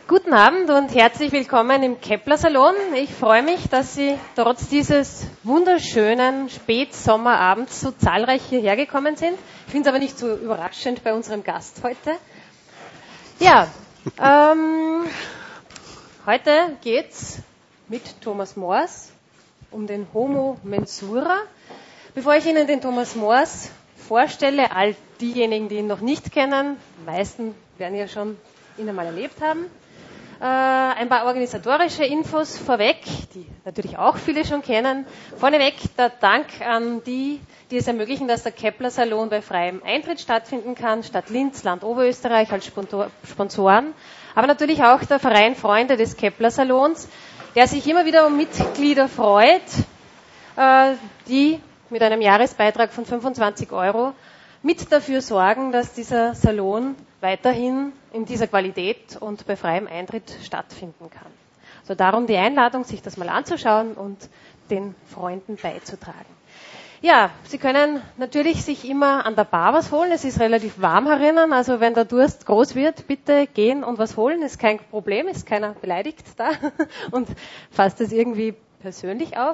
Guten Abend und herzlich willkommen im Kepler-Salon. Ich freue mich, dass Sie trotz dieses wunderschönen Spätsommerabends so zahlreich hierher gekommen sind. Ich finde es aber nicht so überraschend bei unserem Gast heute. Ja, heute geht's mit Thomas Moers um den Homo Mensura. Bevor ich Ihnen den Thomas Moers vorstelle, all diejenigen, die ihn noch nicht kennen, die meisten werden ja schon ihn einmal erlebt haben, ein paar organisatorische Infos vorweg, die natürlich auch viele schon kennen. Vorneweg der Dank an die es ermöglichen, dass der Kepler-Salon bei freiem Eintritt stattfinden kann, Stadt Linz, Land Oberösterreich als Sponsoren, aber natürlich auch der Verein Freunde des Kepler-Salons, der sich immer wieder um Mitglieder freut, die mit einem Jahresbeitrag von 25 € mit dafür sorgen, dass dieser Salon weiterhin in dieser Qualität und bei freiem Eintritt stattfinden kann. Also darum die Einladung, sich das mal anzuschauen und den Freunden beizutragen. Ja, Sie können natürlich sich immer an der Bar was holen. Es ist relativ warm herinnen, also wenn der Durst groß wird, bitte gehen und was holen. Ist kein Problem, ist keiner beleidigt da und fasst es irgendwie persönlich auf.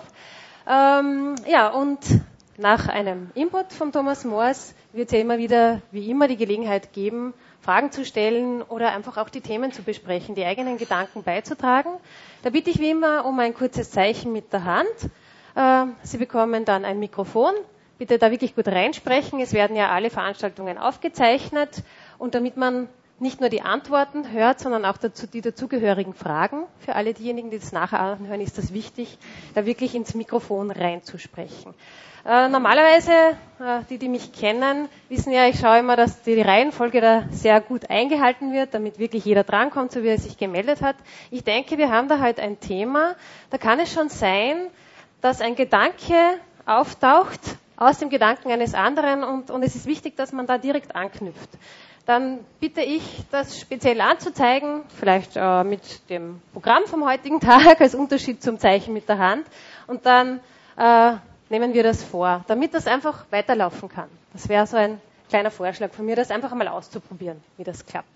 Ja, und nach einem Input von Thomas Moers wird es ja immer wieder, wie immer, die Gelegenheit geben, Fragen zu stellen oder einfach auch die Themen zu besprechen, die eigenen Gedanken beizutragen. Da bitte ich wie immer um ein kurzes Zeichen mit der Hand. Sie bekommen dann ein Mikrofon. Bitte da wirklich gut reinsprechen. Es werden ja alle Veranstaltungen aufgezeichnet. Und damit man nicht nur die Antworten hört, sondern auch die dazugehörigen Fragen, für alle diejenigen, die das nachher anhören, ist das wichtig, da wirklich ins Mikrofon reinzusprechen. Normalerweise, die mich kennen, wissen ja, ich schaue immer, dass die Reihenfolge da sehr gut eingehalten wird, damit wirklich jeder drankommt, so wie er sich gemeldet hat. Ich denke, wir haben da heute ein Thema, da kann es schon sein, dass ein Gedanke auftaucht aus dem Gedanken eines anderen und es ist wichtig, dass man da direkt anknüpft. Dann bitte ich, das speziell anzuzeigen, vielleicht mit dem Programm vom heutigen Tag als Unterschied zum Zeichen mit der Hand und dann nehmen wir das vor, damit das einfach weiterlaufen kann. Das wäre so ein kleiner Vorschlag von mir, das einfach einmal auszuprobieren, wie das klappt.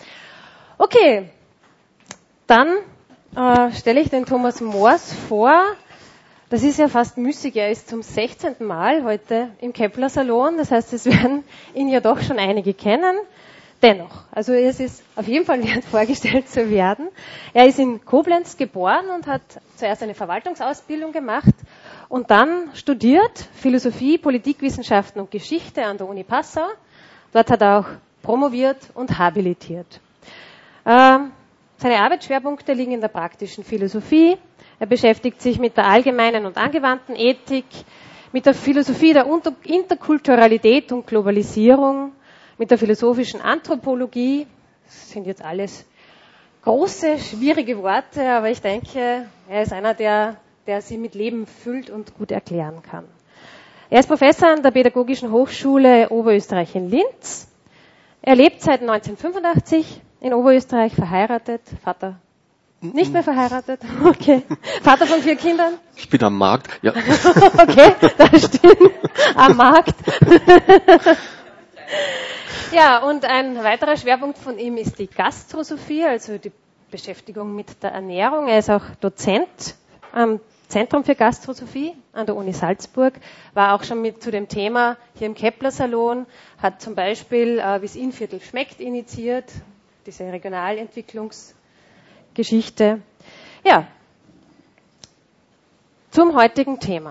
Okay, dann stelle ich den Thomas Moers vor. Das ist ja fast müßig, er ist zum 16. Mal heute im Kepler-Salon, das heißt, es werden ihn ja doch schon einige kennen. Dennoch, also es ist auf jeden Fall wert, vorgestellt zu werden. Er ist in Koblenz geboren und hat zuerst eine Verwaltungsausbildung gemacht und dann studiert Philosophie, Politikwissenschaften und Geschichte an der Uni Passau. Dort hat er auch promoviert und habilitiert. Seine Arbeitsschwerpunkte liegen in der praktischen Philosophie. Er beschäftigt sich mit der allgemeinen und angewandten Ethik, mit der Philosophie der Interkulturalität und Globalisierung, mit der philosophischen Anthropologie. Das sind jetzt alles große, schwierige Worte, aber ich denke, er ist einer, der sie mit Leben füllt und gut erklären kann. Er ist Professor an der Pädagogischen Hochschule Oberösterreich in Linz. Er lebt seit 1985 in Oberösterreich, verheiratet, Vater nicht mehr verheiratet, okay. Vater von 4 Kindern? Ich bin am Markt, ja. Okay, das stimmt. Am Markt. Ja, und ein weiterer Schwerpunkt von ihm ist die Gastrosophie, also die Beschäftigung mit der Ernährung. Er ist auch Dozent am Zentrum für Gastrosophie an der Uni Salzburg, war auch schon mit zu dem Thema hier im Kepler-Salon, hat zum Beispiel wie es Innviertel schmeckt initiiert, diese Regionalentwicklungsgeschichte. Ja, zum heutigen Thema.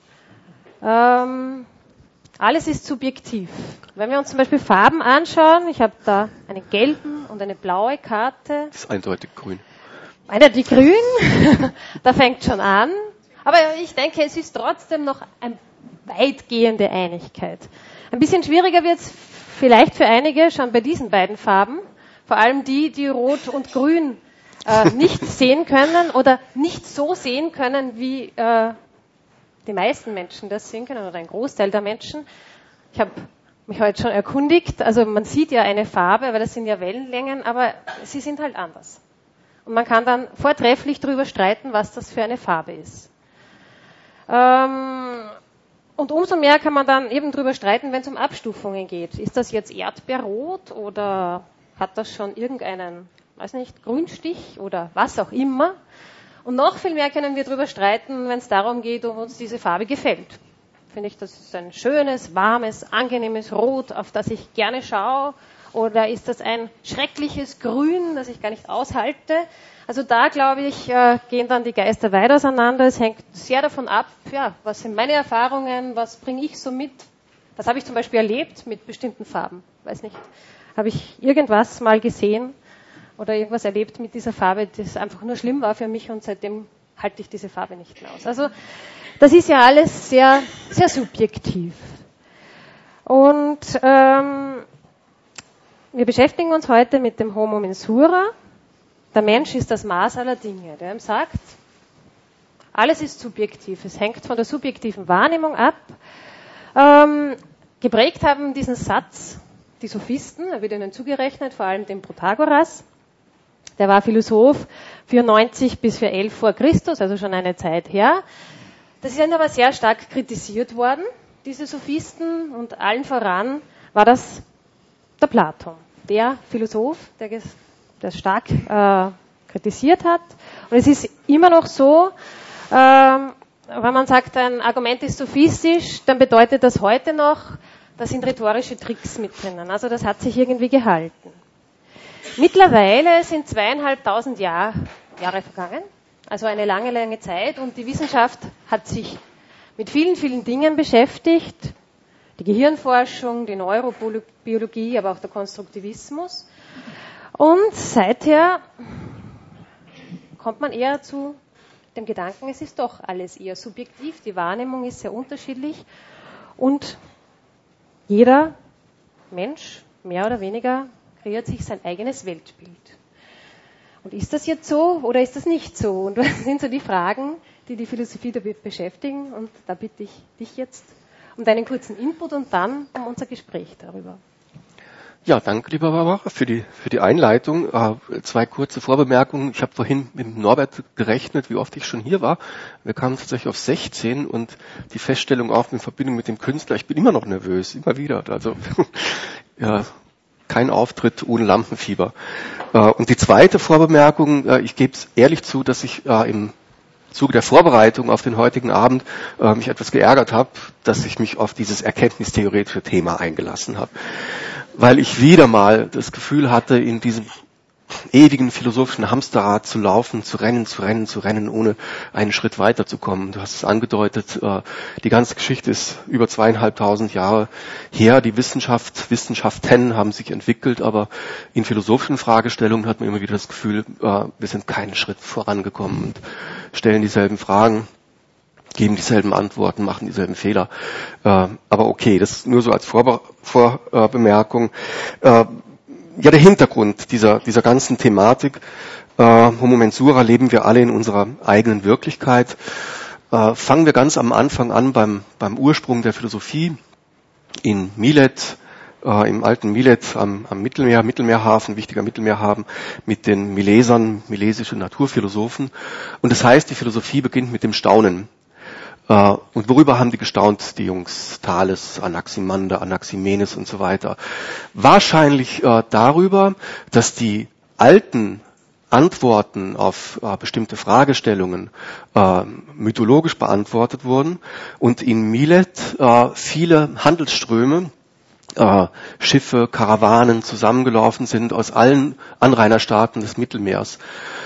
Alles ist subjektiv. Wenn wir uns zum Beispiel Farben anschauen, ich habe da eine gelbe und eine blaue Karte. Das ist eindeutig grün. Die grün, da fängt schon an. Aber ich denke, es ist trotzdem noch eine weitgehende Einigkeit. Ein bisschen schwieriger wird es vielleicht für einige schon bei diesen beiden Farben. Vor allem die Rot und Grün nicht sehen können oder nicht so sehen können, wie die meisten Menschen das sehen können oder ein Großteil der Menschen. Ich habe mich heute schon erkundigt, also man sieht ja eine Farbe, weil das sind ja Wellenlängen, aber sie sind halt anders. Und man kann dann vortrefflich darüber streiten, was das für eine Farbe ist. Und umso mehr kann man dann eben darüber streiten, wenn es um Abstufungen geht. Ist das jetzt Erdbeerrot oder hat das schon irgendeinen weiß nicht, Grünstich oder was auch immer. Und noch viel mehr können wir darüber streiten, wenn es darum geht, ob uns diese Farbe gefällt. Finde ich, das ist ein schönes, warmes, angenehmes Rot, auf das ich gerne schaue? Oder ist das ein schreckliches Grün, das ich gar nicht aushalte? Also da, glaube ich, gehen dann die Geister weit auseinander. Es hängt sehr davon ab, ja, was sind meine Erfahrungen, was bringe ich so mit? Was habe ich zum Beispiel erlebt mit bestimmten Farben? Weiß nicht, habe ich irgendwas mal gesehen oder irgendwas erlebt mit dieser Farbe, das einfach nur schlimm war für mich und seitdem halte ich diese Farbe nicht mehr aus. Also das ist ja alles sehr, sehr subjektiv. Und wir beschäftigen uns heute mit dem Homo mensura. Der Mensch ist das Maß aller Dinge, der ihm sagt, alles ist subjektiv. Es hängt von der subjektiven Wahrnehmung ab. Geprägt haben diesen Satz die Sophisten, er wird ihnen zugerechnet, vor allem dem Protagoras. Der war Philosoph 94 bis 411 vor Christus, also schon eine Zeit her. Das ist aber sehr stark kritisiert worden, diese Sophisten, und allen voran war das der Platon, der Philosoph, der das stark kritisiert hat. Und es ist immer noch so, wenn man sagt, ein Argument ist sophistisch, dann bedeutet das heute noch, da sind rhetorische Tricks mit drinnen. Also das hat sich irgendwie gehalten. Mittlerweile sind 2500 Jahre vergangen, also eine lange, lange Zeit, und die Wissenschaft hat sich mit vielen, vielen Dingen beschäftigt. Die Gehirnforschung, die Neurobiologie, aber auch der Konstruktivismus. Und seither kommt man eher zu dem Gedanken, es ist doch alles eher subjektiv, die Wahrnehmung ist sehr unterschiedlich und jeder Mensch, mehr oder weniger, kreiert sich sein eigenes Weltbild. Und ist das jetzt so oder ist das nicht so? Und was sind so die Fragen, die die Philosophie damit beschäftigen? Und da bitte ich dich jetzt um deinen kurzen Input und dann um unser Gespräch darüber. Ja, danke, lieber Barbara, für die Einleitung. 2 kurze Vorbemerkungen. Ich habe vorhin mit Norbert gerechnet, wie oft ich schon hier war. Wir kamen tatsächlich auf 16 und die Feststellung auch in Verbindung mit dem Künstler, ich bin immer noch nervös, immer wieder. Also ja, kein Auftritt ohne Lampenfieber. Und die zweite Vorbemerkung, ich gebe es ehrlich zu, dass ich im Zuge der Vorbereitung auf den heutigen Abend mich etwas geärgert habe, dass ich mich auf dieses erkenntnistheoretische Thema eingelassen habe. Weil ich wieder mal das Gefühl hatte, in diesem ewigen philosophischen Hamsterrad zu laufen, zu rennen, ohne einen Schritt weiterzukommen. Du hast es angedeutet, die ganze Geschichte ist über 2500 Jahre her. Die Wissenschaften haben sich entwickelt, aber in philosophischen Fragestellungen hat man immer wieder das Gefühl, wir sind keinen Schritt vorangekommen und stellen dieselben Fragen, geben dieselben Antworten, machen dieselben Fehler. Aber okay, das nur so als Vorbemerkung. Ja, der Hintergrund dieser ganzen Thematik. Homo mensura, leben wir alle in unserer eigenen Wirklichkeit. Fangen wir ganz am Anfang an beim Ursprung der Philosophie in Milet, im alten Milet am Mittelmeerhafen, wichtiger Mittelmeerhafen, mit den Milesern, milesische Naturphilosophen. Und das heißt, die Philosophie beginnt mit dem Staunen. Und worüber haben die gestaunt, die Jungs? Thales, Anaximander, Anaximenes und so weiter. Wahrscheinlich darüber, dass die alten Antworten auf bestimmte Fragestellungen mythologisch beantwortet wurden und in Milet viele Handelsströme, Schiffe, Karawanen zusammengelaufen sind aus allen Anrainerstaaten des Mittelmeers.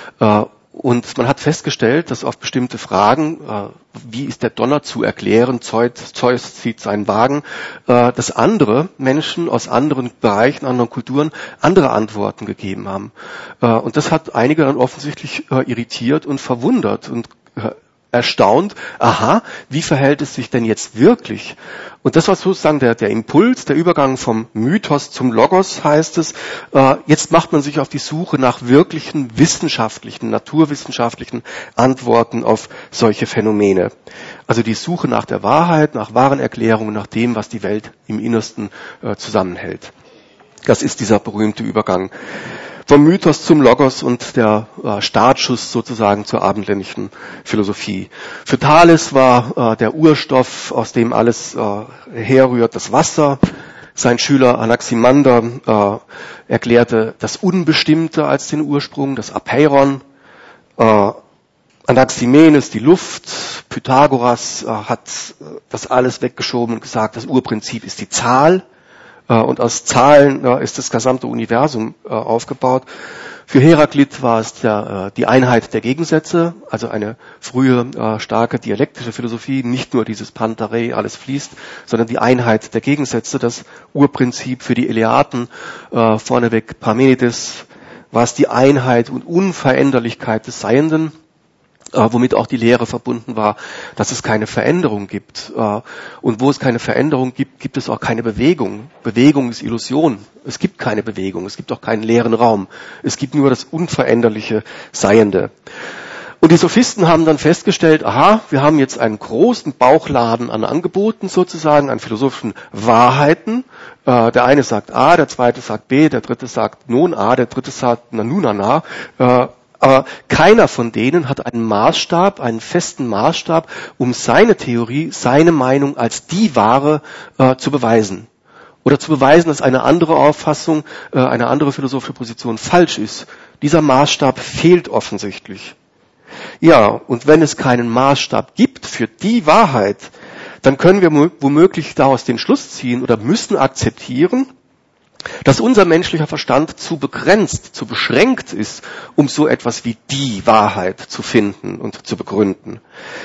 Und man hat festgestellt, dass auf bestimmte Fragen, wie ist der Donner zu erklären, Zeus zieht seinen Wagen, dass andere Menschen aus anderen Bereichen, anderen Kulturen andere Antworten gegeben haben. Und das hat einige dann offensichtlich irritiert und verwundert und erstaunt, aha, wie verhält es sich denn jetzt wirklich? Und das war sozusagen der Impuls, der Übergang vom Mythos zum Logos, heißt es. Jetzt macht man sich auf die Suche nach wirklichen wissenschaftlichen, naturwissenschaftlichen Antworten auf solche Phänomene. Also die Suche nach der Wahrheit, nach wahren Erklärungen, nach dem, was die Welt im Innersten zusammenhält. Das ist dieser berühmte Übergang vom Mythos zum Logos und der Startschuss sozusagen zur abendländischen Philosophie. Für Thales war der Urstoff, aus dem alles herrührt, das Wasser. Sein Schüler Anaximander erklärte das Unbestimmte als den Ursprung, das Apeiron. Anaximenes die Luft. Pythagoras hat das alles weggeschoben und gesagt, das Urprinzip ist die Zahl. Und aus Zahlen ist das gesamte Universum aufgebaut. Für Heraklit war es die Einheit der Gegensätze, also eine frühe starke dialektische Philosophie, nicht nur dieses Pantarei, alles fließt, sondern die Einheit der Gegensätze, das Urprinzip für die Eleaten, vorneweg Parmenides, war es die Einheit und Unveränderlichkeit des Seienden, womit auch die Lehre verbunden war, dass es keine Veränderung gibt. Und wo es keine Veränderung gibt, gibt es auch keine Bewegung. Bewegung ist Illusion. Es gibt keine Bewegung. Es gibt auch keinen leeren Raum. Es gibt nur das unveränderliche Seiende. Und die Sophisten haben dann festgestellt, aha, wir haben jetzt einen großen Bauchladen an Angeboten sozusagen, an philosophischen Wahrheiten. Der eine sagt A, der zweite sagt B, der dritte sagt nun A, der dritte sagt na nun na. Aber keiner von denen hat einen Maßstab, einen festen Maßstab, um seine Theorie, seine Meinung als die wahre zu beweisen. Oder zu beweisen, dass eine andere Auffassung, eine andere philosophische Position falsch ist. Dieser Maßstab fehlt offensichtlich. Ja, und wenn es keinen Maßstab gibt für die Wahrheit, dann können wir womöglich daraus den Schluss ziehen oder müssen akzeptieren, dass unser menschlicher Verstand zu begrenzt, zu beschränkt ist, um so etwas wie die Wahrheit zu finden und zu begründen.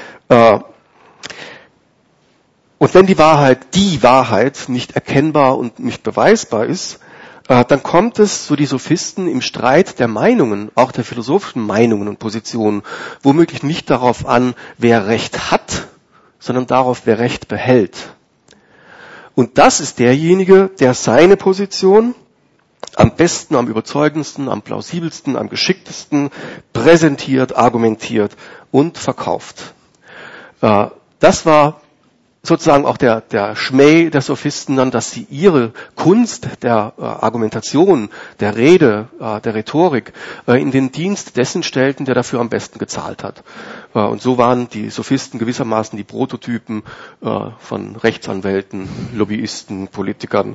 Und wenn die Wahrheit nicht erkennbar und nicht beweisbar ist, dann kommt es, so die Sophisten, im Streit der Meinungen, auch der philosophischen Meinungen und Positionen, womöglich nicht darauf an, wer Recht hat, sondern darauf, wer Recht behält. Und das ist derjenige, der seine Position am besten, am überzeugendsten, am plausibelsten, am geschicktesten präsentiert, argumentiert und verkauft. Das war sozusagen auch der Schmäh der Sophisten dann, dass sie ihre Kunst der Argumentation, der Rede, der Rhetorik in den Dienst dessen stellten, der dafür am besten gezahlt hat. Und so waren die Sophisten gewissermaßen die Prototypen von Rechtsanwälten, Lobbyisten, Politikern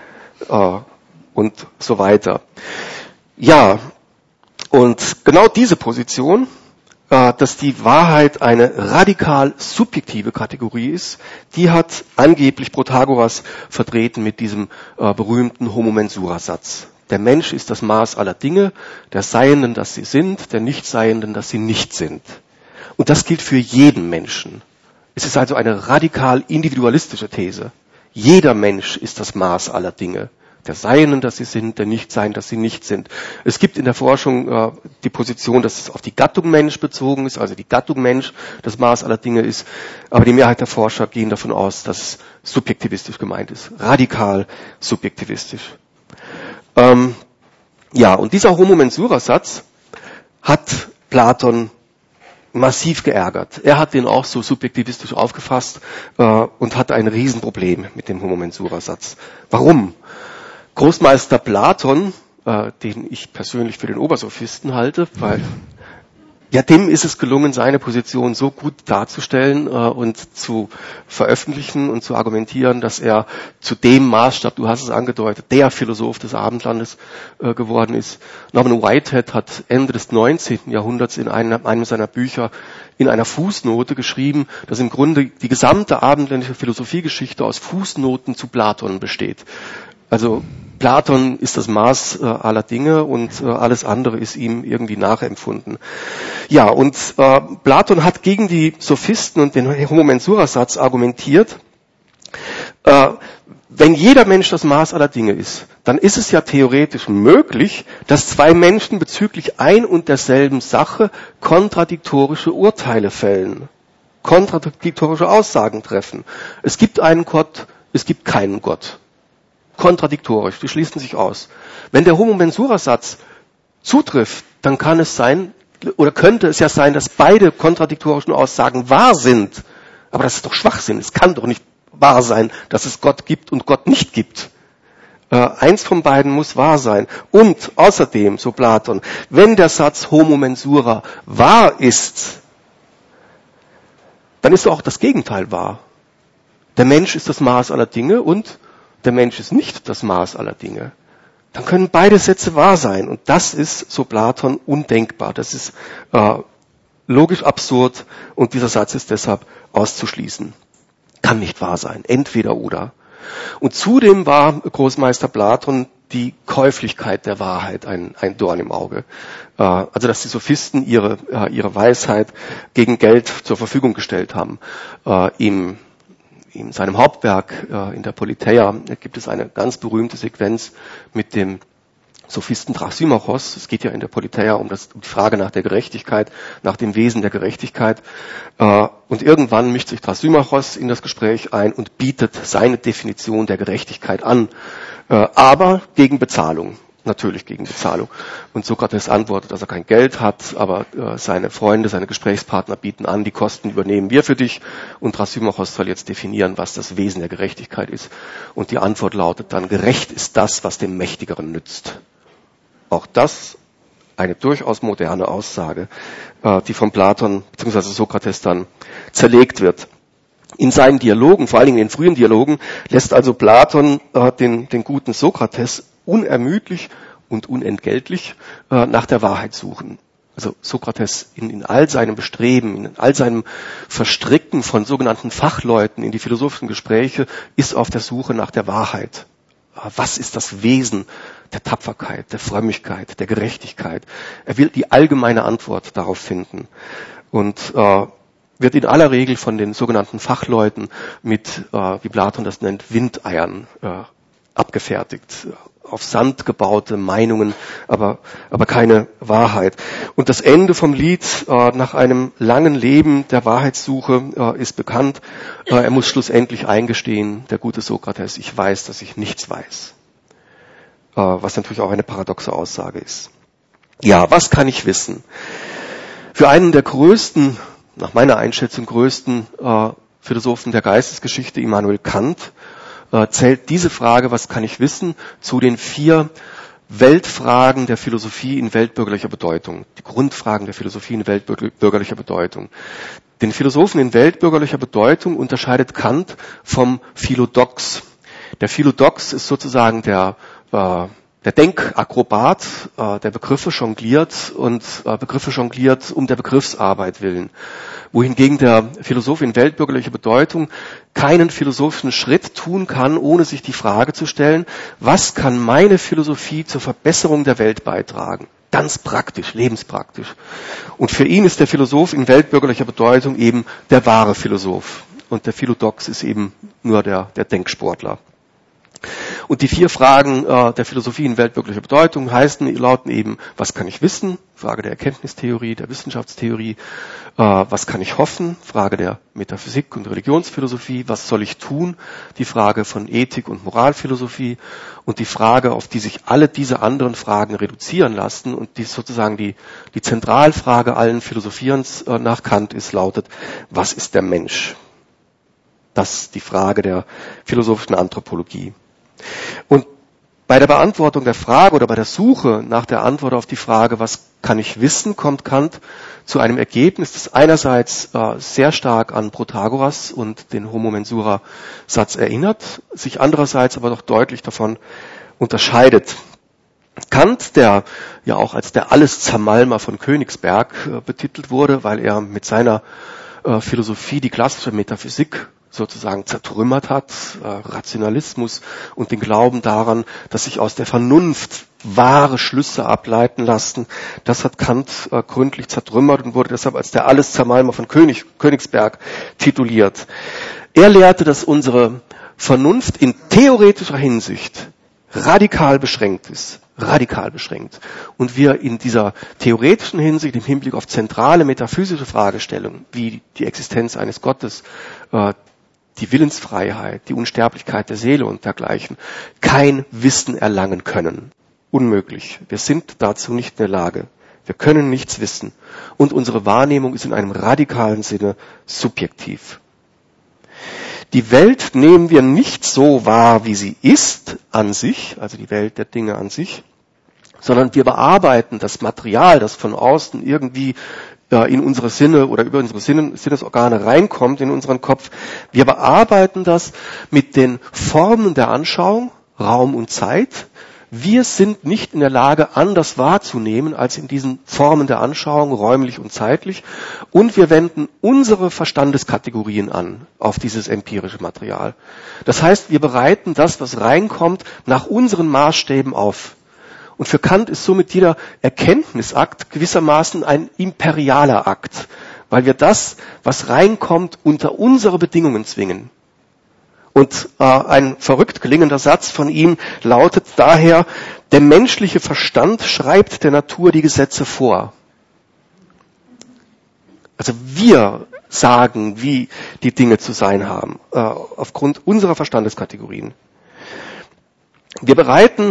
und so weiter. Ja, und genau diese Position, dass die Wahrheit eine radikal subjektive Kategorie ist, die hat angeblich Protagoras vertreten mit diesem berühmten Homo Mensura-Satz. Der Mensch ist das Maß aller Dinge, der Seienden, dass sie sind, der Nichtseienden, dass sie nicht sind. Und das gilt für jeden Menschen. Es ist also eine radikal individualistische These. Jeder Mensch ist das Maß aller Dinge. Der Seienden, dass sie sind, der Nichtsein, dass sie nicht sind. Es gibt in der Forschung die Position, dass es auf die Gattung Mensch bezogen ist, also die Gattung Mensch das Maß aller Dinge ist. Aber die Mehrheit der Forscher gehen davon aus, dass es subjektivistisch gemeint ist. Radikal subjektivistisch. Ja, und dieser Homo Mensura-Satz hat Platon massiv geärgert. Er hat den auch so subjektivistisch aufgefasst und hatte ein Riesenproblem mit dem Homo Mensura-Satz. Warum? Großmeister Platon, den ich persönlich für den Obersophisten halte, weil ja, dem ist es gelungen, seine Position so gut darzustellen und zu veröffentlichen und zu argumentieren, dass er zu dem Maßstab, du hast es angedeutet, der Philosoph des Abendlandes geworden ist. Norman Whitehead hat Ende des 19. Jahrhunderts in einem seiner Bücher in einer Fußnote geschrieben, dass im Grunde die gesamte abendländische Philosophiegeschichte aus Fußnoten zu Platon besteht. Also Platon ist das Maß aller Dinge und alles andere ist ihm irgendwie nachempfunden. Ja, und Platon hat gegen die Sophisten und den Homo Mensura-Satz argumentiert, wenn jeder Mensch das Maß aller Dinge ist, dann ist es ja theoretisch möglich, dass zwei Menschen bezüglich ein und derselben Sache kontradiktorische Urteile fällen, kontradiktorische Aussagen treffen. Es gibt einen Gott, es gibt keinen Gott. Kontradiktorisch, die schließen sich aus. Wenn der Homo Mensura-Satz zutrifft, dann kann es sein, oder könnte es ja sein, dass beide kontradiktorischen Aussagen wahr sind. Aber das ist doch Schwachsinn. Es kann doch nicht wahr sein, dass es Gott gibt und Gott nicht gibt. Eins von beiden muss wahr sein. Und außerdem, so Platon, wenn der Satz Homo Mensura wahr ist, dann ist auch das Gegenteil wahr. Der Mensch ist das Maß aller Dinge und der Mensch ist nicht das Maß aller Dinge, dann können beide Sätze wahr sein. Und das ist, so Platon, undenkbar. Das ist logisch absurd und dieser Satz ist deshalb auszuschließen. Kann nicht wahr sein. Entweder oder. Und zudem war Großmeister Platon die Käuflichkeit der Wahrheit ein Dorn im Auge. Also dass die Sophisten ihre Weisheit gegen Geld zur Verfügung gestellt haben. In seinem Hauptwerk, in der Politeia, gibt es eine ganz berühmte Sequenz mit dem Sophisten Thrasymachos. Es geht ja in der Politeia um die Frage nach der Gerechtigkeit, nach dem Wesen der Gerechtigkeit. Und irgendwann mischt sich Thrasymachos in das Gespräch ein und bietet seine Definition der Gerechtigkeit an, aber gegen Bezahlung. Natürlich gegen Bezahlung. Und Sokrates antwortet, dass er kein Geld hat, aber seine Freunde, seine Gesprächspartner bieten an, die Kosten übernehmen wir für dich. Und Thrasymachos soll jetzt definieren, was das Wesen der Gerechtigkeit ist. Und die Antwort lautet dann, gerecht ist das, was dem Mächtigeren nützt. Auch das eine durchaus moderne Aussage, die von Platon bzw. Sokrates dann zerlegt wird. In seinen Dialogen, vor allen Dingen in den frühen Dialogen, lässt also Platon den guten Sokrates unermüdlich und unentgeltlich nach der Wahrheit suchen. Also Sokrates in all seinem Bestreben, in all seinem Verstricken von sogenannten Fachleuten in die philosophischen Gespräche ist auf der Suche nach der Wahrheit. Was ist das Wesen der Tapferkeit, der Frömmigkeit, der Gerechtigkeit? Er will die allgemeine Antwort darauf finden und wird in aller Regel von den sogenannten Fachleuten mit, wie Platon das nennt, Windeiern abgefertigt. Auf Sand gebaute Meinungen, aber keine Wahrheit. Und das Ende vom Lied nach einem langen Leben der Wahrheitssuche ist bekannt. Er muss schlussendlich eingestehen, der gute Sokrates, ich weiß, dass ich nichts weiß. Was natürlich auch eine paradoxe Aussage ist. Ja, was kann ich wissen? Für einen der größten, nach meiner Einschätzung größten Philosophen der Geistesgeschichte, Immanuel Kant, zählt diese Frage, was kann ich wissen, zu den 4 Weltfragen der Philosophie in weltbürgerlicher Bedeutung. Die Grundfragen der Philosophie in weltbürgerlicher Bedeutung. Den Philosophen in weltbürgerlicher Bedeutung unterscheidet Kant vom Philodox. Der Philodox ist sozusagen der Denkakrobat, der Begriffe jongliert und Begriffe jongliert um der Begriffsarbeit willen. Wohingegen der Philosoph in weltbürgerlicher Bedeutung keinen philosophischen Schritt tun kann, ohne sich die Frage zu stellen, was kann meine Philosophie zur Verbesserung der Welt beitragen? Ganz praktisch, lebenspraktisch. Und für ihn ist der Philosoph in weltbürgerlicher Bedeutung eben der wahre Philosoph. Und der Philodox ist eben nur der Denksportler. Und die 4 Fragen der Philosophie in weltbürgerlicher Bedeutung lauten eben, was kann ich wissen? Frage der Erkenntnistheorie, der Wissenschaftstheorie. Was kann ich hoffen? Frage der Metaphysik und Religionsphilosophie. Was soll ich tun? Die Frage von Ethik und Moralphilosophie. Und die Frage, auf die sich alle diese anderen Fragen reduzieren lassen und die sozusagen die Zentralfrage allen Philosophierens nach Kant ist, lautet, was ist der Mensch? Das ist die Frage der philosophischen Anthropologie. Und bei der Beantwortung der Frage oder bei der Suche nach der Antwort auf die Frage, was kann ich wissen, kommt Kant zu einem Ergebnis, das einerseits sehr stark an Protagoras und den Homo Mensura Satz erinnert, sich andererseits aber doch deutlich davon unterscheidet. Kant, der ja auch als der Alles-Zermalmer von Königsberg betitelt wurde, weil er mit seiner Philosophie die klassische Metaphysik sozusagen zertrümmert hat, Rationalismus und den Glauben daran, dass sich aus der Vernunft wahre Schlüsse ableiten lassen. Das hat Kant gründlich zertrümmert und wurde deshalb als der Alles-Zermalmer von Königsberg tituliert. Er lehrte, dass unsere Vernunft in theoretischer Hinsicht radikal beschränkt ist. Radikal beschränkt. Und wir in dieser theoretischen Hinsicht, im Hinblick auf zentrale metaphysische Fragestellungen, wie die Existenz eines Gottes, die Willensfreiheit, die Unsterblichkeit der Seele und dergleichen, kein Wissen erlangen können. Unmöglich. Wir sind dazu nicht in der Lage. Wir können nichts wissen. Und unsere Wahrnehmung ist in einem radikalen Sinne subjektiv. Die Welt nehmen wir nicht so wahr, wie sie ist an sich, also die Welt der Dinge an sich, sondern wir bearbeiten das Material, das von außen irgendwie in unsere Sinne oder über unsere Sinnesorgane reinkommt, in unseren Kopf. Wir bearbeiten das mit den Formen der Anschauung, Raum und Zeit. Wir sind nicht in der Lage, anders wahrzunehmen als in diesen Formen der Anschauung, räumlich und zeitlich. Und wir wenden unsere Verstandeskategorien an auf dieses empirische Material. Das heißt, wir bereiten das, was reinkommt, nach unseren Maßstäben auf. Und für Kant ist somit jeder Erkenntnisakt gewissermaßen ein imperialer Akt, weil wir das, was reinkommt, unter unsere Bedingungen zwingen. Und ein verrückt klingender Satz von ihm lautet daher, der menschliche Verstand schreibt der Natur die Gesetze vor. Also wir sagen, wie die Dinge zu sein haben, aufgrund unserer Verstandeskategorien. Wir bereiten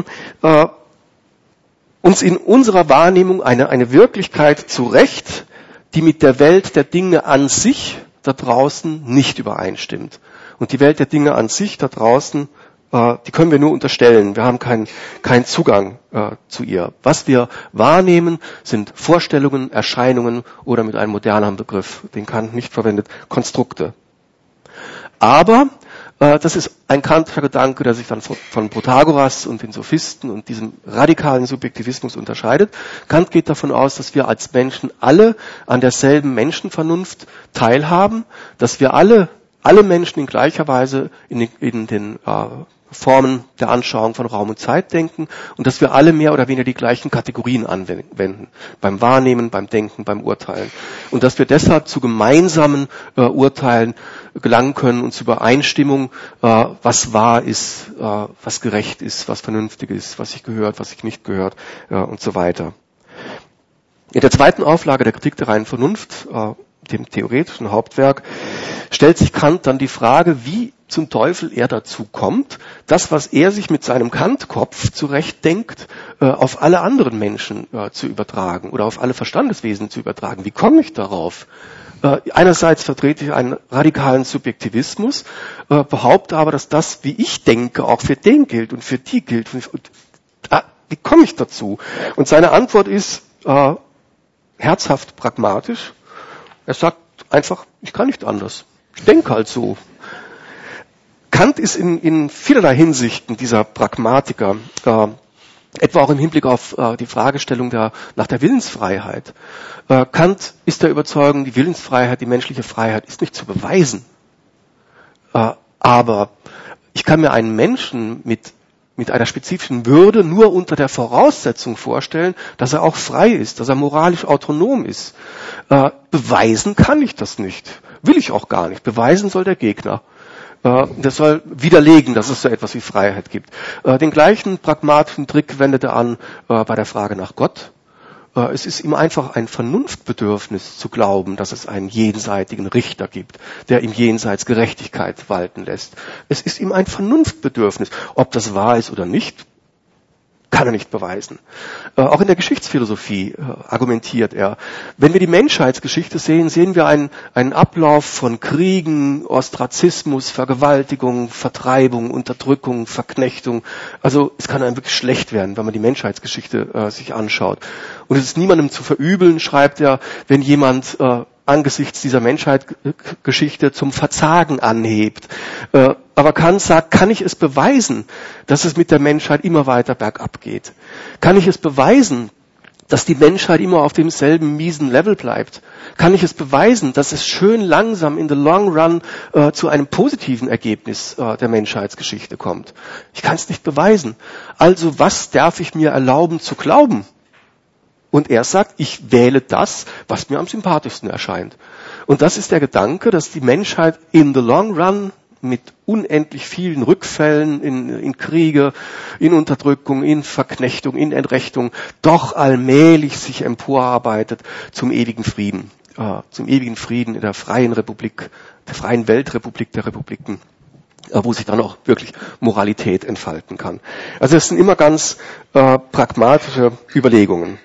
uns in unserer Wahrnehmung eine Wirklichkeit zurecht, die mit der Welt der Dinge an sich da draußen nicht übereinstimmt. Und die Welt der Dinge an sich da draußen, die können wir nur unterstellen. Wir haben keinen Zugang zu ihr. Was wir wahrnehmen, sind Vorstellungen, Erscheinungen oder mit einem moderneren Begriff, den Kant nicht verwendet, Konstrukte. Aber das ist ein Kantischer Gedanke, der sich dann von Protagoras und den Sophisten und diesem radikalen Subjektivismus unterscheidet. Kant geht davon aus, dass wir als Menschen alle an derselben Menschenvernunft teilhaben, dass wir alle Menschen in gleicher Weise in den Formen der Anschauung von Raum und Zeit denken und dass wir alle mehr oder weniger die gleichen Kategorien anwenden, beim Wahrnehmen, beim Denken, beim Urteilen. Und dass wir deshalb zu gemeinsamen Urteilen gelangen können und zu Übereinstimmung, was wahr ist, was gerecht ist, was vernünftig ist, was sich gehört, was sich nicht gehört und so weiter. In der zweiten Auflage der Kritik der reinen Vernunft, dem theoretischen Hauptwerk, stellt sich Kant dann die Frage, wie zum Teufel er dazu kommt, das, was er sich mit seinem Kant-Kopf zurechtdenkt, auf alle anderen Menschen zu übertragen oder auf alle Verstandeswesen zu übertragen. Wie komme ich darauf? Einerseits vertrete ich einen radikalen Subjektivismus, behaupte aber, dass das, wie ich denke, auch für den gilt und für die gilt. Wie komme ich dazu? Und seine Antwort ist herzhaft pragmatisch. Er sagt einfach, ich kann nicht anders. Ich denke halt so. Kant ist in vielerlei Hinsichten dieser Pragmatiker, etwa auch im Hinblick auf die Fragestellung nach der Willensfreiheit. Kant ist der Überzeugung, die Willensfreiheit, die menschliche Freiheit ist nicht zu beweisen. Aber ich kann mir einen Menschen mit einer spezifischen Würde nur unter der Voraussetzung vorstellen, dass er auch frei ist, dass er moralisch autonom ist. Beweisen kann ich das nicht. Will ich auch gar nicht. Beweisen soll der Gegner. Das soll widerlegen, dass es so etwas wie Freiheit gibt. Den gleichen pragmatischen Trick wendet er an bei der Frage nach Gott. Es ist ihm einfach ein Vernunftbedürfnis zu glauben, dass es einen jenseitigen Richter gibt, der im Jenseits Gerechtigkeit walten lässt. Es ist ihm ein Vernunftbedürfnis. Ob das wahr ist oder nicht, kann er nicht beweisen. Auch in der Geschichtsphilosophie argumentiert er. Wenn wir die Menschheitsgeschichte sehen, sehen wir einen Ablauf von Kriegen, Ostrazismus, Vergewaltigung, Vertreibung, Unterdrückung, Verknechtung. Also es kann einem wirklich schlecht werden, wenn man die Menschheitsgeschichte sich anschaut. Und es ist niemandem zu verübeln, schreibt er, wenn jemand angesichts dieser Menschheitsgeschichte zum Verzagen anhebt. Aber Kant sagt, kann ich es beweisen, dass es mit der Menschheit immer weiter bergab geht? Kann ich es beweisen, dass die Menschheit immer auf demselben miesen Level bleibt? Kann ich es beweisen, dass es schön langsam in the long run zu einem positiven Ergebnis der Menschheitsgeschichte kommt? Ich kann es nicht beweisen. Also was darf ich mir erlauben zu glauben? Und er sagt, ich wähle das, was mir am sympathischsten erscheint. Und das ist der Gedanke, dass die Menschheit in the long run mit unendlich vielen Rückfällen in Kriege, in Unterdrückung, in Verknechtung, in Entrechtung, doch allmählich sich emporarbeitet zum ewigen Frieden. Zum ewigen Frieden in der freien Republik, der freien Weltrepublik der Republiken, wo sich dann auch wirklich Moralität entfalten kann. Also es sind immer ganz pragmatische Überlegungen.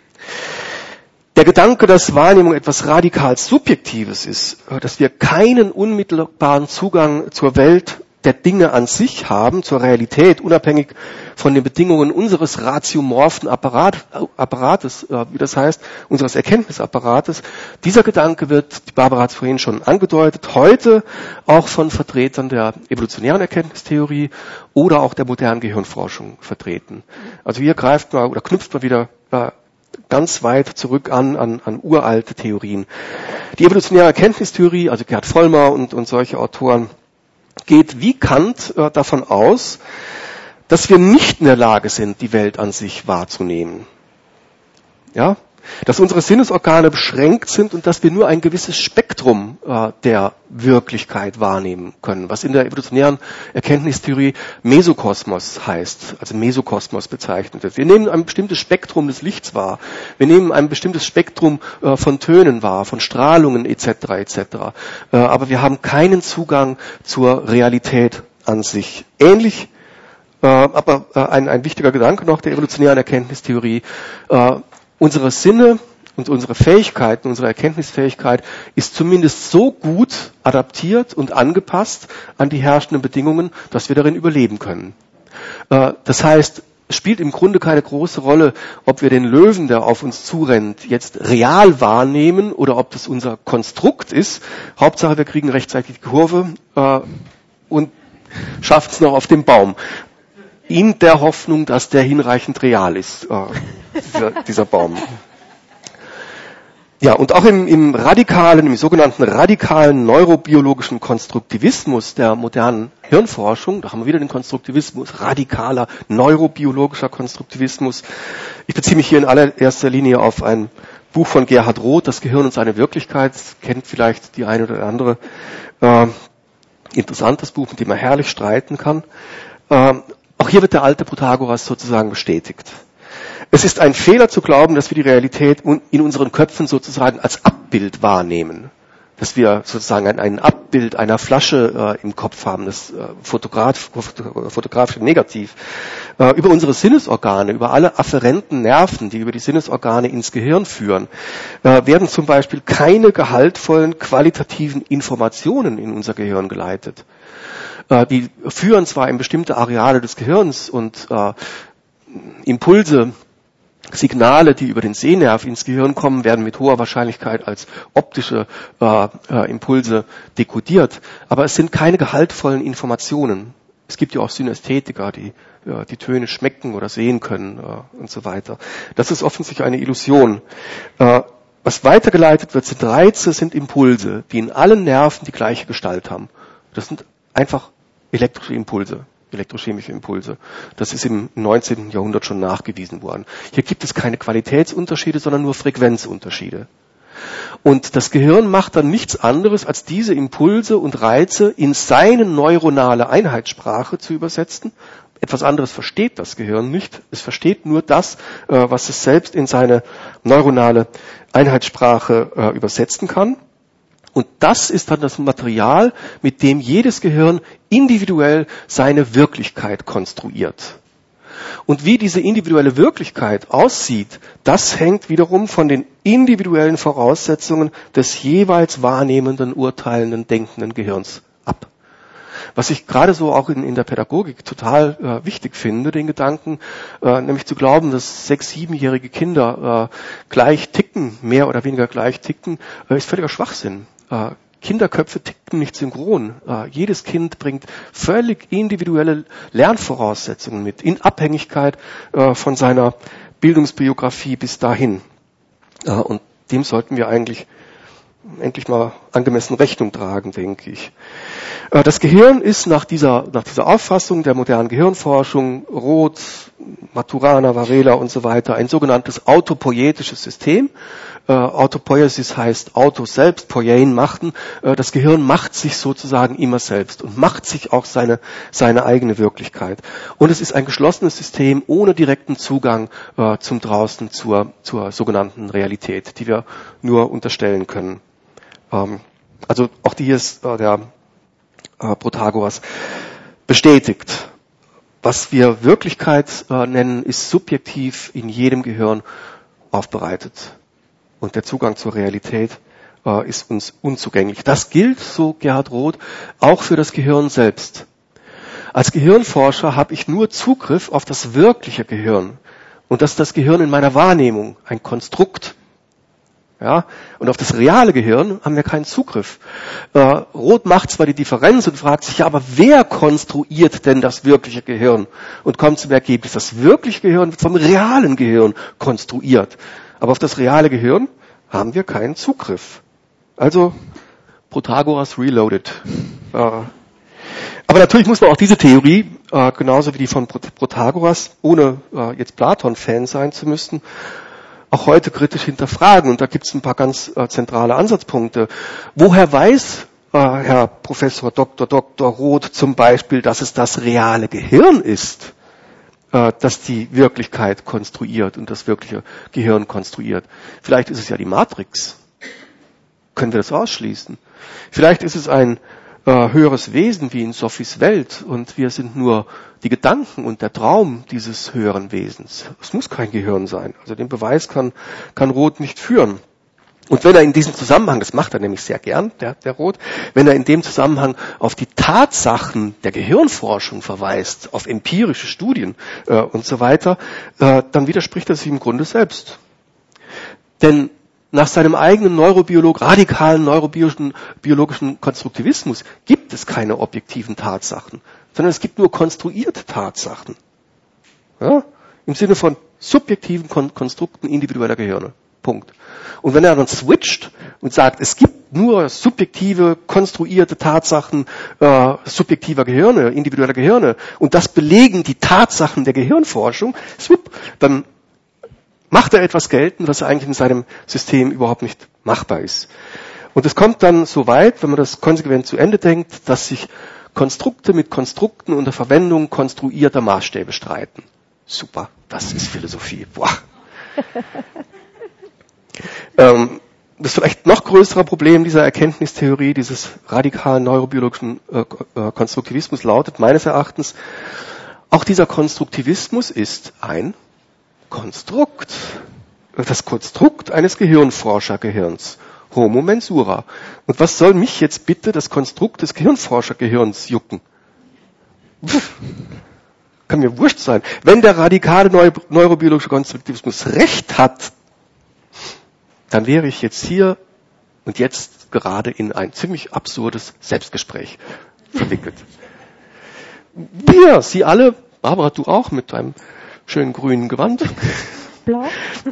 Der Gedanke, dass Wahrnehmung etwas radikal Subjektives ist, dass wir keinen unmittelbaren Zugang zur Welt der Dinge an sich haben, zur Realität, unabhängig von den Bedingungen unseres ratiomorphen Apparates, wie das heißt, unseres Erkenntnisapparates. Dieser Gedanke wird, die Barbara hat es vorhin schon angedeutet, heute auch von Vertretern der evolutionären Erkenntnistheorie oder auch der modernen Gehirnforschung vertreten. Also hier greift man oder knüpft man wieder ganz weit zurück an uralte Theorien. Die evolutionäre Erkenntnistheorie, also Gerd Vollmer und solche Autoren, geht wie Kant davon aus, dass wir nicht in der Lage sind, die Welt an sich wahrzunehmen. Ja? Dass unsere Sinnesorgane beschränkt sind und dass wir nur ein gewisses Spektrum der Wirklichkeit wahrnehmen können, was in der evolutionären Erkenntnistheorie Mesokosmos heißt, also Mesokosmos bezeichnet wird. Wir nehmen ein bestimmtes Spektrum des Lichts wahr, wir nehmen ein bestimmtes Spektrum von Tönen wahr, von Strahlungen etc. Aber wir haben keinen Zugang zur Realität an sich. Ähnlich, aber ein wichtiger Gedanke noch der evolutionären Erkenntnistheorie, unsere Sinne und unsere Fähigkeiten, unsere Erkenntnisfähigkeit ist zumindest so gut adaptiert und angepasst an die herrschenden Bedingungen, dass wir darin überleben können. Das heißt, es spielt im Grunde keine große Rolle, ob wir den Löwen, der auf uns zurennt, jetzt real wahrnehmen oder ob das unser Konstrukt ist. Hauptsache, wir kriegen rechtzeitig die Kurve und schaffen es noch auf den Baum. In der Hoffnung, dass der hinreichend real ist, dieser Baum. Ja, und auch im sogenannten radikalen neurobiologischen Konstruktivismus der modernen Hirnforschung, da haben wir wieder den Konstruktivismus, radikaler neurobiologischer Konstruktivismus. Ich beziehe mich hier in allererster Linie auf ein Buch von Gerhard Roth, Das Gehirn und seine Wirklichkeit, das kennt vielleicht die eine oder der andere. Interessantes Buch, mit dem man herrlich streiten kann. Auch hier wird der alte Protagoras sozusagen bestätigt. Es ist ein Fehler zu glauben, dass wir die Realität in unseren Köpfen sozusagen als Abbild wahrnehmen. Dass wir sozusagen ein Abbild einer Flasche im Kopf haben, das fotografische Negativ. Über unsere Sinnesorgane, über alle afferenten Nerven, die über die Sinnesorgane ins Gehirn führen, werden zum Beispiel keine gehaltvollen, qualitativen Informationen in unser Gehirn geleitet. Die führen zwar in bestimmte Areale des Gehirns und Impulse, Signale, die über den Sehnerv ins Gehirn kommen, werden mit hoher Wahrscheinlichkeit als optische Impulse dekodiert. Aber es sind keine gehaltvollen Informationen. Es gibt ja auch Synästhetiker, die die Töne schmecken oder sehen können und so weiter. Das ist offensichtlich eine Illusion. Was weitergeleitet wird, sind Reize, sind Impulse, die in allen Nerven die gleiche Gestalt haben. Das sind einfach elektrische Impulse. Elektrochemische Impulse. Das ist im 19. Jahrhundert schon nachgewiesen worden. Hier gibt es keine Qualitätsunterschiede, sondern nur Frequenzunterschiede. Und das Gehirn macht dann nichts anderes, als diese Impulse und Reize in seine neuronale Einheitssprache zu übersetzen. Etwas anderes versteht das Gehirn nicht. Es versteht nur das, was es selbst in seine neuronale Einheitssprache übersetzen kann. Und das ist dann das Material, mit dem jedes Gehirn individuell seine Wirklichkeit konstruiert. Und wie diese individuelle Wirklichkeit aussieht, das hängt wiederum von den individuellen Voraussetzungen des jeweils wahrnehmenden, urteilenden, denkenden Gehirns ab. Was ich gerade so auch in der Pädagogik total wichtig finde, den Gedanken, nämlich zu glauben, dass 6-, 7-jährige Kinder gleich ticken, mehr oder weniger gleich ticken, ist völliger Schwachsinn. Kinderköpfe ticken nicht synchron. Jedes Kind bringt völlig individuelle Lernvoraussetzungen mit, in Abhängigkeit von seiner Bildungsbiografie bis dahin. Und dem sollten wir eigentlich endlich mal angemessen Rechnung tragen, denke ich. Das Gehirn ist nach dieser Auffassung der modernen Gehirnforschung, Roth, Maturana, Varela und so weiter, ein sogenanntes autopoietisches System. Autopoiesis heißt Auto selbst, Poiein machten. Das Gehirn macht sich sozusagen immer selbst und macht sich auch seine eigene Wirklichkeit. Und es ist ein geschlossenes System ohne direkten Zugang zum Draußen zur sogenannten Realität, die wir nur unterstellen können. Also auch die ist der Protagoras bestätigt. Was wir Wirklichkeit nennen, ist subjektiv in jedem Gehirn aufbereitet. Und der Zugang zur Realität ist uns unzugänglich. Das gilt, so Gerhard Roth, auch für das Gehirn selbst. Als Gehirnforscher habe ich nur Zugriff auf das wirkliche Gehirn. Und das ist das Gehirn in meiner Wahrnehmung, ein Konstrukt. Ja, und auf das reale Gehirn haben wir keinen Zugriff. Roth macht zwar die Differenz und fragt sich, ja, aber wer konstruiert denn das wirkliche Gehirn? Und kommt zum Ergebnis, das wirkliche Gehirn wird vom realen Gehirn konstruiert. Aber auf das reale Gehirn haben wir keinen Zugriff. Also Protagoras reloaded. Aber natürlich muss man auch diese Theorie, genauso wie die von Protagoras, ohne jetzt Platon-Fan sein zu müssen, auch heute kritisch hinterfragen. Und da gibt es ein paar ganz zentrale Ansatzpunkte. Woher weiß Herr Professor Dr. Roth zum Beispiel, dass es das reale Gehirn ist, das die Wirklichkeit konstruiert und das wirkliche Gehirn konstruiert? Vielleicht ist es ja die Matrix. Können wir das ausschließen? Vielleicht ist es ein höheres Wesen wie in Sophies Welt und wir sind nur die Gedanken und der Traum dieses höheren Wesens. Es muss kein Gehirn sein. Also den Beweis kann Roth nicht führen. Und wenn er in diesem Zusammenhang, das macht er nämlich sehr gern, der Roth, wenn er in dem Zusammenhang auf die Tatsachen der Gehirnforschung verweist, auf empirische Studien und so weiter, dann widerspricht er sich im Grunde selbst. Denn nach seinem eigenen radikalen neurobiologischen Konstruktivismus gibt es keine objektiven Tatsachen, sondern es gibt nur konstruierte Tatsachen. Ja? Im Sinne von subjektiven Konstrukten individueller Gehirne. Punkt. Und wenn er dann switcht und sagt, es gibt nur subjektive, konstruierte Tatsachen subjektiver Gehirne, individueller Gehirne, und das belegen die Tatsachen der Gehirnforschung, dann macht er etwas geltend, was eigentlich in seinem System überhaupt nicht machbar ist. Und es kommt dann so weit, wenn man das konsequent zu Ende denkt, dass sich Konstrukte mit Konstrukten unter Verwendung konstruierter Maßstäbe streiten. Super, das ist Philosophie. Boah. Das vielleicht noch größere Problem dieser Erkenntnistheorie, dieses radikalen neurobiologischen Konstruktivismus lautet meines Erachtens, auch dieser Konstruktivismus ist ein Konstrukt. Das Konstrukt eines Gehirnforschergehirns. Homo mensura. Und was soll mich jetzt bitte das Konstrukt des Gehirnforschergehirns jucken? Kann mir wurscht sein. Wenn der radikale neurobiologische Konstruktivismus recht hat, dann wäre ich jetzt hier und jetzt gerade in ein ziemlich absurdes Selbstgespräch verwickelt. Wir, Sie alle, Barbara, du auch mit deinem schönen grünen Gewand. Blau.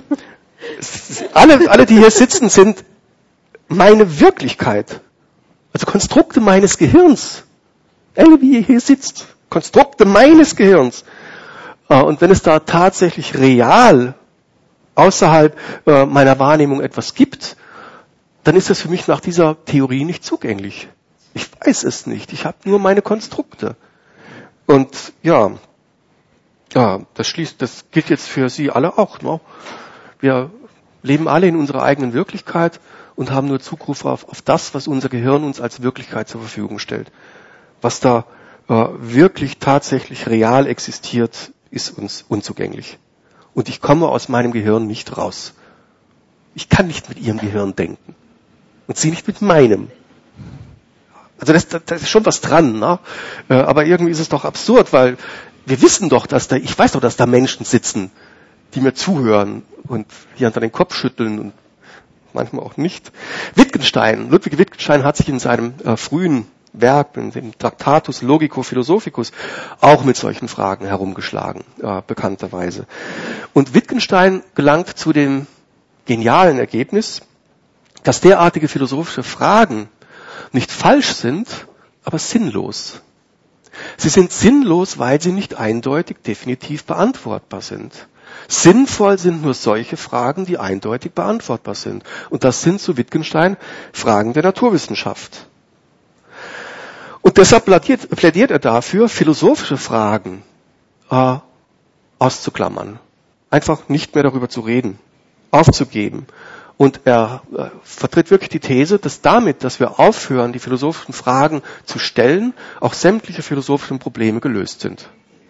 Alle, die hier sitzen, sind meine Wirklichkeit. Also Konstrukte meines Gehirns. Alle, wie ihr hier sitzt. Konstrukte meines Gehirns. Und wenn es da tatsächlich real außerhalb meiner Wahrnehmung etwas gibt, dann ist das für mich nach dieser Theorie nicht zugänglich. Ich weiß es nicht. Ich habe nur meine Konstrukte. Und ja, das gilt jetzt für Sie alle auch. Ne? Wir leben alle in unserer eigenen Wirklichkeit und haben nur Zugriff auf das, was unser Gehirn uns als Wirklichkeit zur Verfügung stellt. Was da wirklich tatsächlich real existiert, ist uns unzugänglich. Und ich komme aus meinem Gehirn nicht raus. Ich kann nicht mit Ihrem Gehirn denken. Und Sie nicht mit meinem. Also da ist schon was dran. Ne? Aber irgendwie ist es doch absurd, weil wir wissen doch, ich weiß doch, dass da Menschen sitzen, die mir zuhören und hier unter den Kopf schütteln und manchmal auch nicht. Ludwig Wittgenstein hat sich in seinem frühen Werk, in dem Tractatus Logico Philosophicus, auch mit solchen Fragen herumgeschlagen, bekannterweise. Und Wittgenstein gelangt zu dem genialen Ergebnis, dass derartige philosophische Fragen nicht falsch sind, aber sinnlos. Sie sind sinnlos, weil sie nicht eindeutig definitiv beantwortbar sind. Sinnvoll sind nur solche Fragen, die eindeutig beantwortbar sind. Und das sind, zu Wittgenstein, Fragen der Naturwissenschaft. Und deshalb plädiert er dafür, philosophische Fragen auszuklammern. Einfach nicht mehr darüber zu reden, aufzugeben. Und er vertritt wirklich die These, dass damit, dass wir aufhören, die philosophischen Fragen zu stellen, auch sämtliche philosophischen Probleme gelöst sind.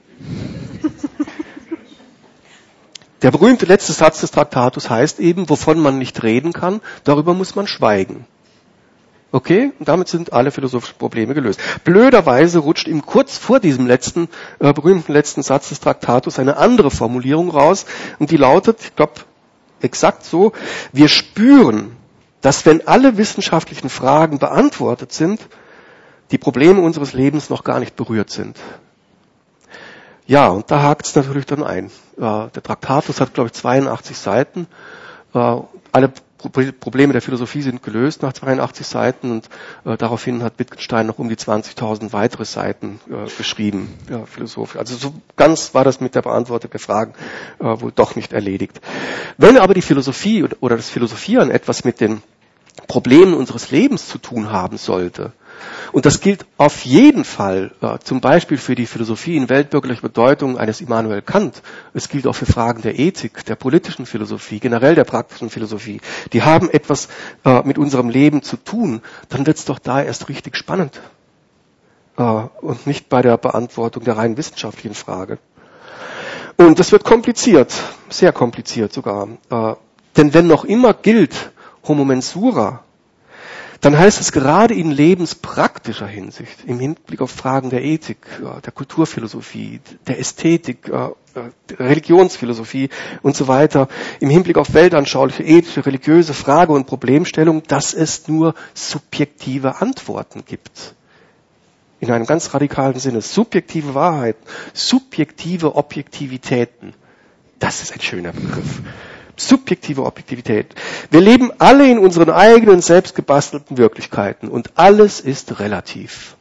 Der berühmte letzte Satz des Traktatus heißt eben, wovon man nicht reden kann, darüber muss man schweigen. Okay, und damit sind alle philosophischen Probleme gelöst. Blöderweise rutscht ihm kurz vor diesem berühmten letzten Satz des Traktatus eine andere Formulierung raus, und die lautet, ich glaube, exakt so: Wir spüren, dass wenn alle wissenschaftlichen Fragen beantwortet sind, die Probleme unseres Lebens noch gar nicht berührt sind. Ja, und da hakt es natürlich dann ein. Der Traktatus hat, glaube ich, 82 Seiten. Alle Probleme der Philosophie sind gelöst nach 82 Seiten, und daraufhin hat Wittgenstein noch um die 20.000 weitere Seiten geschrieben, philosophisch. Also so ganz war das mit der Beantwortung der Fragen wohl doch nicht erledigt. Wenn aber die Philosophie oder das Philosophieren etwas mit den Problemen unseres Lebens zu tun haben sollte, und das gilt auf jeden Fall zum Beispiel für die Philosophie in weltbürgerlicher Bedeutung eines Immanuel Kant. Es gilt auch für Fragen der Ethik, der politischen Philosophie, generell der praktischen Philosophie. Die haben etwas mit unserem Leben zu tun. Dann wird es doch da erst richtig spannend. Und nicht bei der Beantwortung der rein wissenschaftlichen Frage. Und das wird kompliziert, sehr kompliziert sogar. Denn wenn noch immer gilt Homo mensura, dann heißt es gerade in lebenspraktischer Hinsicht, im Hinblick auf Fragen der Ethik, der Kulturphilosophie, der Ästhetik, der Religionsphilosophie und so weiter, im Hinblick auf weltanschauliche, ethische, religiöse Frage- und Problemstellung, dass es nur subjektive Antworten gibt. In einem ganz radikalen Sinne. Subjektive Wahrheiten, subjektive Objektivitäten. Das ist ein schöner Begriff. Subjektive Objektivität. Wir leben alle in unseren eigenen, selbst gebastelten Wirklichkeiten, und alles ist relativ.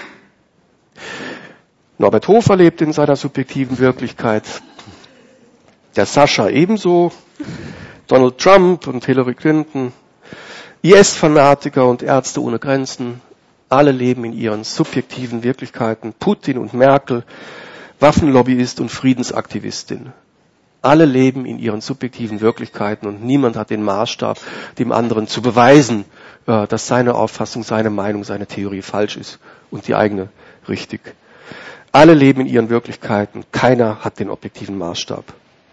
Norbert Hofer lebt in seiner subjektiven Wirklichkeit, der Sascha ebenso, Donald Trump und Hillary Clinton, IS-Fanatiker und Ärzte ohne Grenzen, alle leben in ihren subjektiven Wirklichkeiten, Putin und Merkel, Waffenlobbyist und Friedensaktivistin. Alle leben in ihren subjektiven Wirklichkeiten, und niemand hat den Maßstab, dem anderen zu beweisen, dass seine Auffassung, seine Meinung, seine Theorie falsch ist und die eigene richtig. Alle leben in ihren Wirklichkeiten, keiner hat den objektiven Maßstab.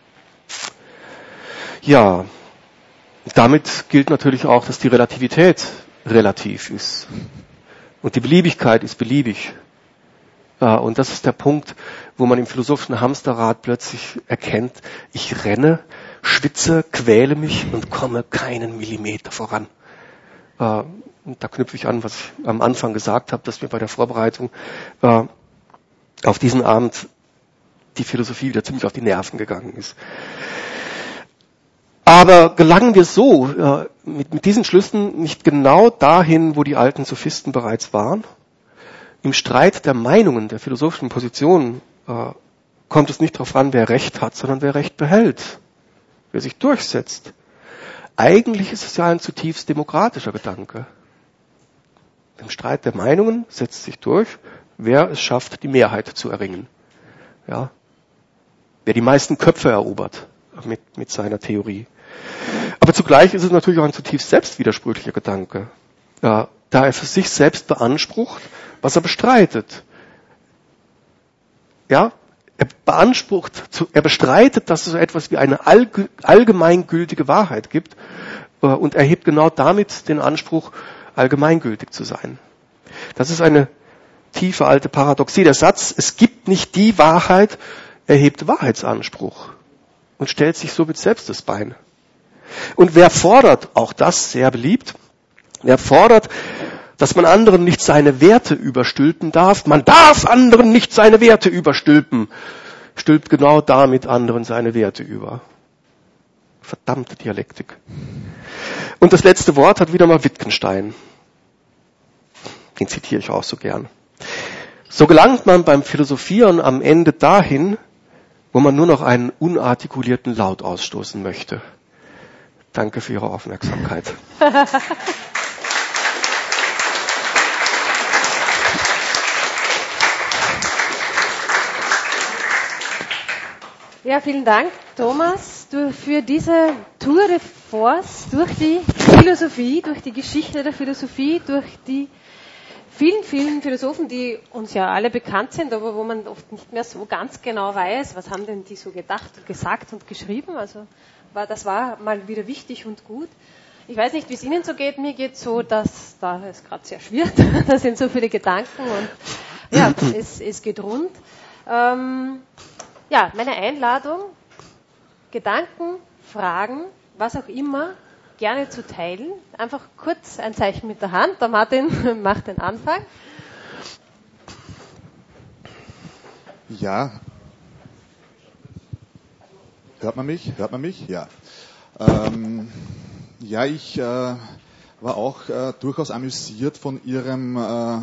Ja, damit gilt natürlich auch, dass die Relativität relativ ist und die Beliebigkeit ist beliebig. Und das ist der Punkt, wo man im philosophischen Hamsterrad plötzlich erkennt, ich renne, schwitze, quäle mich und komme keinen Millimeter voran. Und da knüpfe ich an, was ich am Anfang gesagt habe, dass mir bei der Vorbereitung auf diesen Abend die Philosophie wieder ziemlich auf die Nerven gegangen ist. Aber gelangen wir so mit diesen Schlüssen nicht genau dahin, wo die alten Sophisten bereits waren? Im Streit der Meinungen, der philosophischen Positionen kommt es nicht darauf an, wer Recht hat, sondern wer Recht behält, wer sich durchsetzt. Eigentlich ist es ja ein zutiefst demokratischer Gedanke. Im Streit der Meinungen setzt sich durch, wer es schafft, die Mehrheit zu erringen. Ja? Wer die meisten Köpfe erobert mit seiner Theorie. Aber zugleich ist es natürlich auch ein zutiefst selbstwidersprüchlicher Gedanke. Ja, da er für sich selbst beansprucht, was er bestreitet. Ja, er bestreitet, dass es so etwas wie eine allgemeingültige Wahrheit gibt, und erhebt genau damit den Anspruch, allgemeingültig zu sein. Das ist eine tiefe alte Paradoxie. Der Satz, es gibt nicht die Wahrheit, erhebt Wahrheitsanspruch und stellt sich somit selbst das Bein. Und wer fordert, auch das sehr beliebt, wer fordert, dass man anderen nicht seine Werte überstülpen darf. Man darf anderen nicht seine Werte überstülpen. Stülpt genau damit anderen seine Werte über. Verdammte Dialektik. Und das letzte Wort hat wieder mal Wittgenstein. Den zitiere ich auch so gern. So gelangt man beim Philosophieren am Ende dahin, wo man nur noch einen unartikulierten Laut ausstoßen möchte. Danke für Ihre Aufmerksamkeit. Ja, vielen Dank, Thomas, für diese Tour de Force durch die Philosophie, durch die Geschichte der Philosophie, durch die vielen, vielen Philosophen, die uns ja alle bekannt sind, aber wo man oft nicht mehr so ganz genau weiß, was haben denn die so gedacht, gesagt und geschrieben. Also das war mal wieder wichtig und gut. Ich weiß nicht, wie es Ihnen so geht. Mir geht es so, dass da es gerade sehr schwirrt. Da sind so viele Gedanken und ja, es geht rund. Meine Einladung, Gedanken, Fragen, was auch immer, gerne zu teilen. Einfach kurz ein Zeichen mit der Hand. Der Martin macht den Anfang. Ja. Hört man mich? Ja. Ich war auch durchaus amüsiert von Ihrem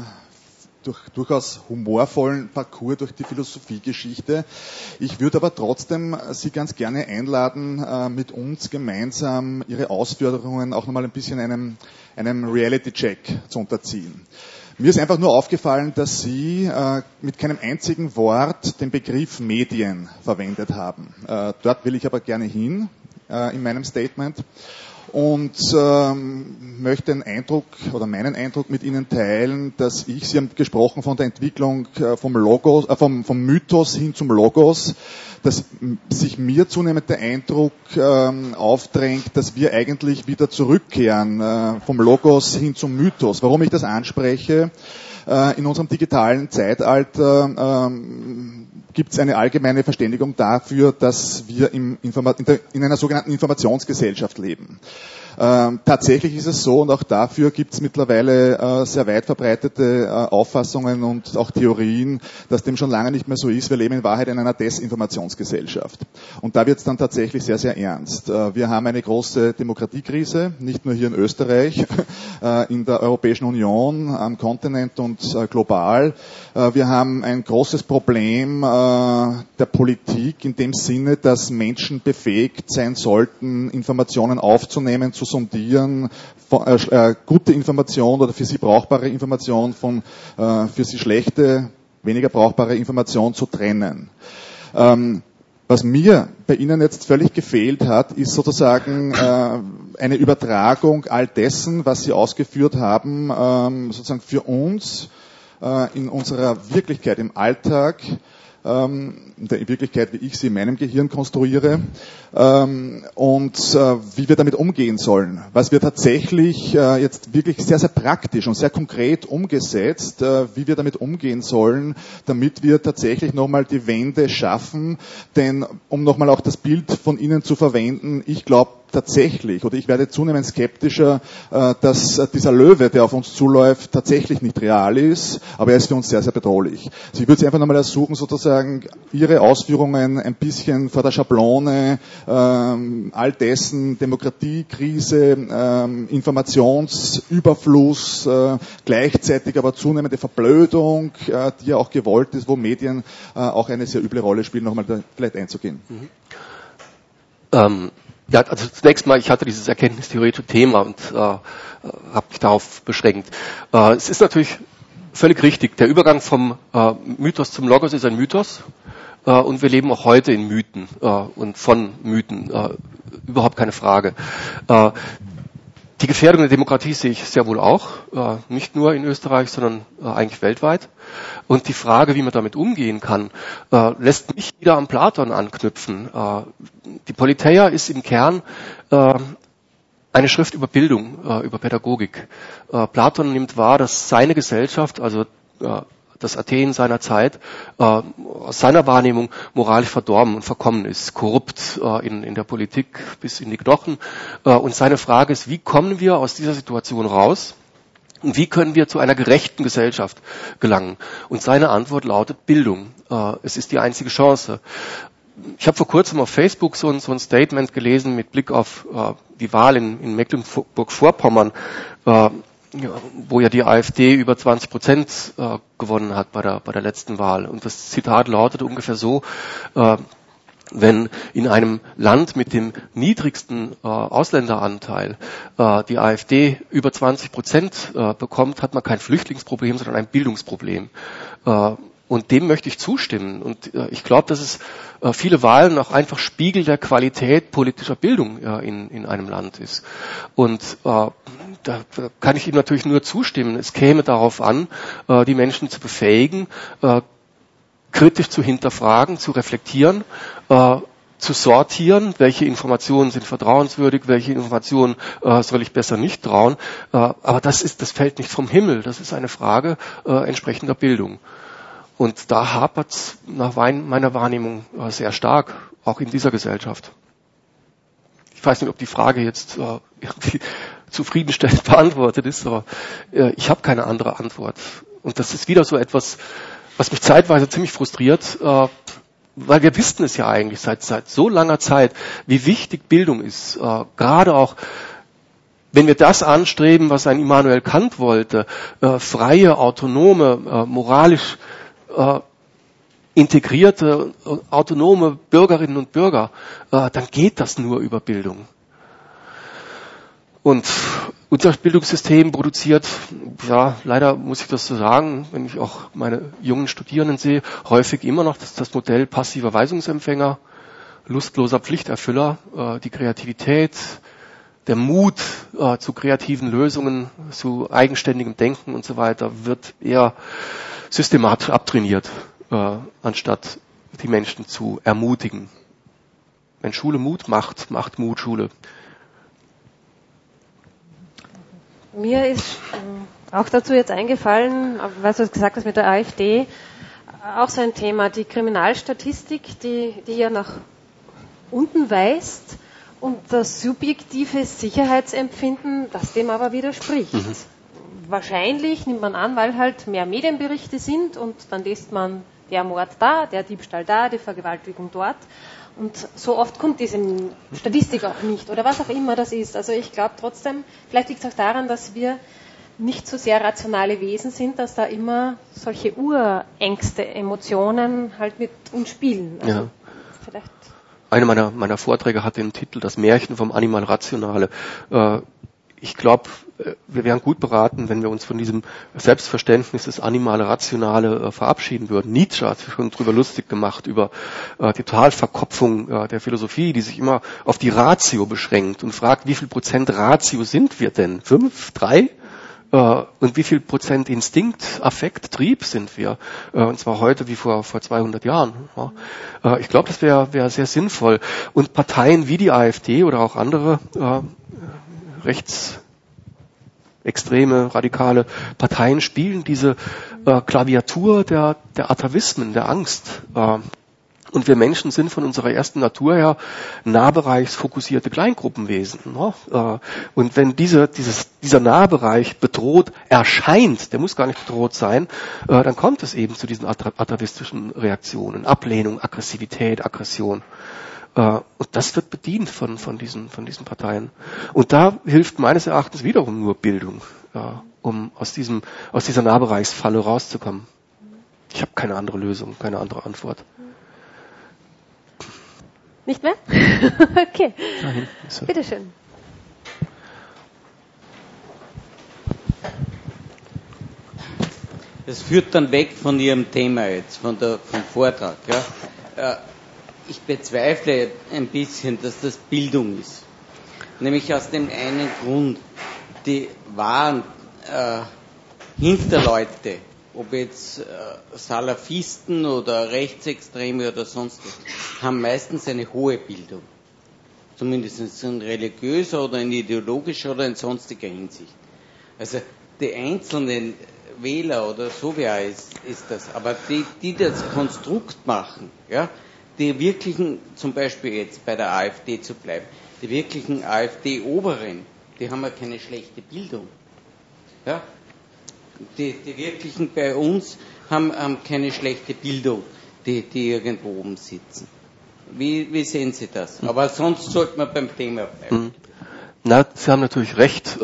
durchaus humorvollen Parcours durch die Philosophiegeschichte. Ich würde aber trotzdem Sie ganz gerne einladen, mit uns gemeinsam Ihre Ausführungen auch nochmal ein bisschen einem Reality-Check zu unterziehen. Mir ist einfach nur aufgefallen, dass Sie mit keinem einzigen Wort den Begriff Medien verwendet haben. Dort will ich aber gerne hin in meinem Statement und möchte meinen Eindruck mit Ihnen teilen, dass Sie haben gesprochen von der Entwicklung vom Mythos hin zum Logos, dass sich mir zunehmend der Eindruck aufdrängt, dass wir eigentlich wieder zurückkehren vom Logos hin zum Mythos. Warum ich das anspreche? In unserem digitalen Zeitalter gibt es eine allgemeine Verständigung dafür, dass wir in einer sogenannten Informationsgesellschaft leben. Tatsächlich ist es so, und auch dafür gibt es mittlerweile sehr weit verbreitete Auffassungen und auch Theorien, dass dem schon lange nicht mehr so ist. Wir leben in Wahrheit in einer Desinformationsgesellschaft. Und da wird es dann tatsächlich sehr, sehr ernst. Wir haben eine große Demokratiekrise, nicht nur hier in Österreich, in der Europäischen Union, am Kontinent und global. Wir haben ein großes Problem der Politik in dem Sinne, dass Menschen befähigt sein sollten, Informationen aufzunehmen, zu sondieren, gute Information oder für sie brauchbare Information von für sie schlechte, weniger brauchbare Information zu trennen. Was mir bei Ihnen jetzt völlig gefehlt hat, ist sozusagen eine Übertragung all dessen, was Sie ausgeführt haben, sozusagen für uns in unserer Wirklichkeit im Alltag, in der Wirklichkeit, wie ich sie in meinem Gehirn konstruiere, und wie wir damit umgehen sollen. Was wir tatsächlich jetzt wirklich sehr, sehr praktisch und sehr konkret umgesetzt, wie wir damit umgehen sollen, damit wir tatsächlich nochmal die Wende schaffen. Denn, um nochmal auch das Bild von Ihnen zu verwenden, ich glaube tatsächlich, oder ich werde zunehmend skeptischer, dass dieser Löwe, der auf uns zuläuft, tatsächlich nicht real ist, aber er ist für uns sehr, sehr bedrohlich. Also ich würde Sie einfach nochmal ersuchen, sozusagen Ihre Ausführungen ein bisschen vor der Schablone all dessen, Demokratiekrise, Informationsüberfluss, gleichzeitig aber zunehmende Verblödung, die ja auch gewollt ist, wo Medien auch eine sehr üble Rolle spielen, nochmal da vielleicht einzugehen. Ja, also zunächst mal, ich hatte dieses erkenntnistheoretische Thema und habe mich darauf beschränkt. Es ist natürlich völlig richtig, der Übergang vom Mythos zum Logos ist ein Mythos und wir leben auch heute in Mythen und von Mythen, überhaupt keine Frage. Die Gefährdung der Demokratie sehe ich sehr wohl auch, nicht nur in Österreich, sondern eigentlich weltweit. Und die Frage, wie man damit umgehen kann, lässt mich wieder am Platon anknüpfen. Die Politeia ist im Kern eine Schrift über Bildung, über Pädagogik. Platon nimmt wahr, dass seine Gesellschaft, also das Athen seiner Zeit, aus seiner Wahrnehmung moralisch verdorben und verkommen ist, korrupt in der Politik bis in die Knochen. Und seine Frage ist, wie kommen wir aus dieser Situation raus? Und wie können wir zu einer gerechten Gesellschaft gelangen? Und seine Antwort lautet Bildung. Es ist die einzige Chance. Ich habe vor kurzem auf Facebook so ein Statement gelesen mit Blick auf die Wahl in Mecklenburg-Vorpommern, wo ja die AfD über 20% gewonnen hat bei der letzten Wahl. Und das Zitat lautete ungefähr so: Wenn in einem Land mit dem niedrigsten Ausländeranteil die AfD über 20% bekommt, hat man kein Flüchtlingsproblem, sondern ein Bildungsproblem. Und dem möchte ich zustimmen. Und ich glaube, dass es viele Wahlen auch einfach Spiegel der Qualität politischer Bildung in einem Land ist. Und da kann ich ihm natürlich nur zustimmen. Es käme darauf an, die Menschen zu befähigen, kritisch zu hinterfragen, zu reflektieren zu sortieren, welche Informationen sind vertrauenswürdig, welche Informationen soll ich besser nicht trauen. Aber das fällt nicht vom Himmel. Das ist eine Frage entsprechender Bildung. Und da hapert es nach meiner Wahrnehmung sehr stark, auch in dieser Gesellschaft. Ich weiß nicht, ob die Frage jetzt irgendwie zufriedenstellend beantwortet ist, aber ich habe keine andere Antwort. Und das ist wieder so etwas, was mich zeitweise ziemlich frustriert, weil wir wissen es ja eigentlich seit so langer Zeit, wie wichtig Bildung ist. Gerade auch, wenn wir das anstreben, was ein Immanuel Kant wollte, freie, autonome, moralisch integrierte, autonome Bürgerinnen und Bürger, dann geht das nur über Bildung. Und unser Bildungssystem produziert, ja, leider muss ich das so sagen, wenn ich auch meine jungen Studierenden sehe, häufig immer noch das Modell passiver Weisungsempfänger, lustloser Pflichterfüller, die Kreativität, der Mut zu kreativen Lösungen, zu eigenständigem Denken und so weiter wird eher systematisch abtrainiert, anstatt die Menschen zu ermutigen. Wenn Schule Mut macht, macht Mut Schule. Mir ist auch dazu jetzt eingefallen, weil du gesagt hast mit der AfD, auch so ein Thema, die Kriminalstatistik, die ja nach unten weist und das subjektive Sicherheitsempfinden, das dem aber widerspricht. Wahrscheinlich nimmt man an, weil halt mehr Medienberichte sind und dann liest man der Mord da, der Diebstahl da, die Vergewaltigung dort. Und so oft kommt diese Statistik auch nicht oder was auch immer das ist. Also ich glaube trotzdem, vielleicht liegt es auch daran, dass wir nicht so sehr rationale Wesen sind, dass da immer solche Urängste, Emotionen halt mit uns spielen. Also ja. Vielleicht. Einer meiner Vorträge hat den Titel Das Märchen vom Animal Rationale. Ich glaube, wir wären gut beraten, wenn wir uns von diesem Selbstverständnis des Animale Rationale verabschieden würden. Nietzsche hat sich schon drüber lustig gemacht, über die Totalverkopfung der Philosophie, die sich immer auf die Ratio beschränkt und fragt, wie viel Prozent Ratio sind wir denn? 5, 3? Und wie viel Prozent Instinkt, Affekt, Trieb sind wir? Und zwar heute wie vor 200 Jahren. Ich glaube, das wäre sehr sinnvoll. Und Parteien wie die AfD oder auch andere rechtsextreme, radikale Parteien spielen diese Klaviatur der Atavismen, der Angst. Und wir Menschen sind von unserer ersten Natur her nahbereichsfokussierte Kleingruppenwesen. Und wenn dieser Nahbereich bedroht erscheint, der muss gar nicht bedroht sein, dann kommt es eben zu diesen atavistischen Reaktionen. Ablehnung, Aggressivität, Aggression. Und das wird bedient von diesen Parteien. Und da hilft meines Erachtens wiederum nur Bildung, um aus dieser Nahbereichsfalle rauszukommen. Ich habe keine andere Lösung, keine andere Antwort. Nicht mehr? Okay. Bitte schön. Das führt dann weg von Ihrem Thema jetzt, vom Vortrag. Ja. Ich bezweifle ein bisschen, dass das Bildung ist. Nämlich aus dem einen Grund, die wahren Hinterleute, ob jetzt Salafisten oder Rechtsextreme oder sonst was, haben meistens eine hohe Bildung. Zumindest in religiöser oder in ideologischer oder in sonstiger Hinsicht. Also die einzelnen Wähler oder so wer ist das, aber die das Konstrukt machen, ja, die wirklichen, zum Beispiel jetzt bei der AfD zu bleiben, die wirklichen AfD-Oberen, die haben ja keine schlechte Bildung. Ja? Die wirklichen bei uns haben keine schlechte Bildung, die irgendwo oben sitzen. Wie sehen Sie das? Aber sonst sollte man beim Thema bleiben. Na, Sie haben natürlich recht.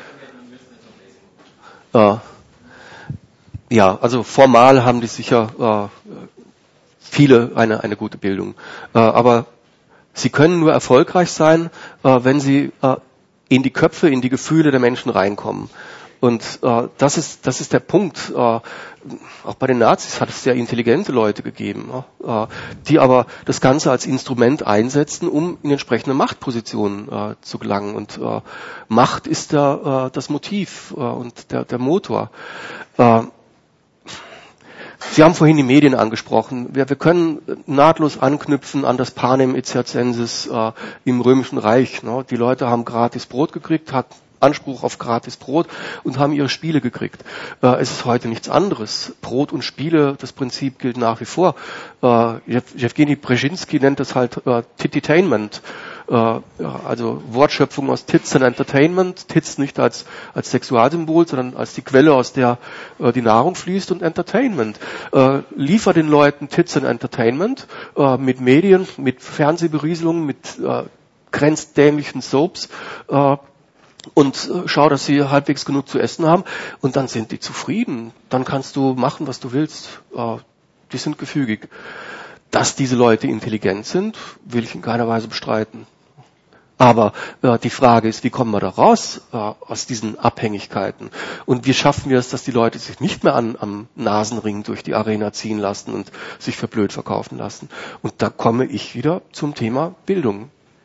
Ja, also formal haben die sicher viele eine gute Bildung. Aber sie können nur erfolgreich sein, wenn sie in die Köpfe, in die Gefühle der Menschen reinkommen. Und das ist der Punkt. Auch bei den Nazis hat es sehr intelligente Leute gegeben, die aber das Ganze als Instrument einsetzen, um in entsprechende Machtpositionen zu gelangen. Und Macht ist das Motiv und der Motor. Sie haben vorhin die Medien angesprochen. Wir können nahtlos anknüpfen an das Panem et Circenses im Römischen Reich. Ne? Die Leute haben gratis Brot gekriegt, hatten Anspruch auf gratis Brot und haben ihre Spiele gekriegt. Es ist heute nichts anderes. Brot und Spiele, das Prinzip gilt nach wie vor. Jewgeni Brzezinski nennt das halt Tititainment. Also Wortschöpfung aus Tits and Entertainment. Tits nicht als Sexualsymbol, sondern als die Quelle, aus der die Nahrung fließt, und Entertainment. Liefer den Leuten Tits and Entertainment mit Medien, mit Fernsehberieselungen, mit grenzdämlichen Soaps, und schau, dass sie halbwegs genug zu essen haben, und dann sind die zufrieden. Dann kannst du machen, was du willst. Die sind gefügig. Dass diese Leute intelligent sind, will ich in keiner Weise bestreiten. Aber die Frage ist, wie kommen wir da raus aus diesen Abhängigkeiten? Und wie schaffen wir es, dass die Leute sich nicht mehr am Nasenring durch die Arena ziehen lassen und sich für blöd verkaufen lassen? Und da komme ich wieder zum Thema Bildung.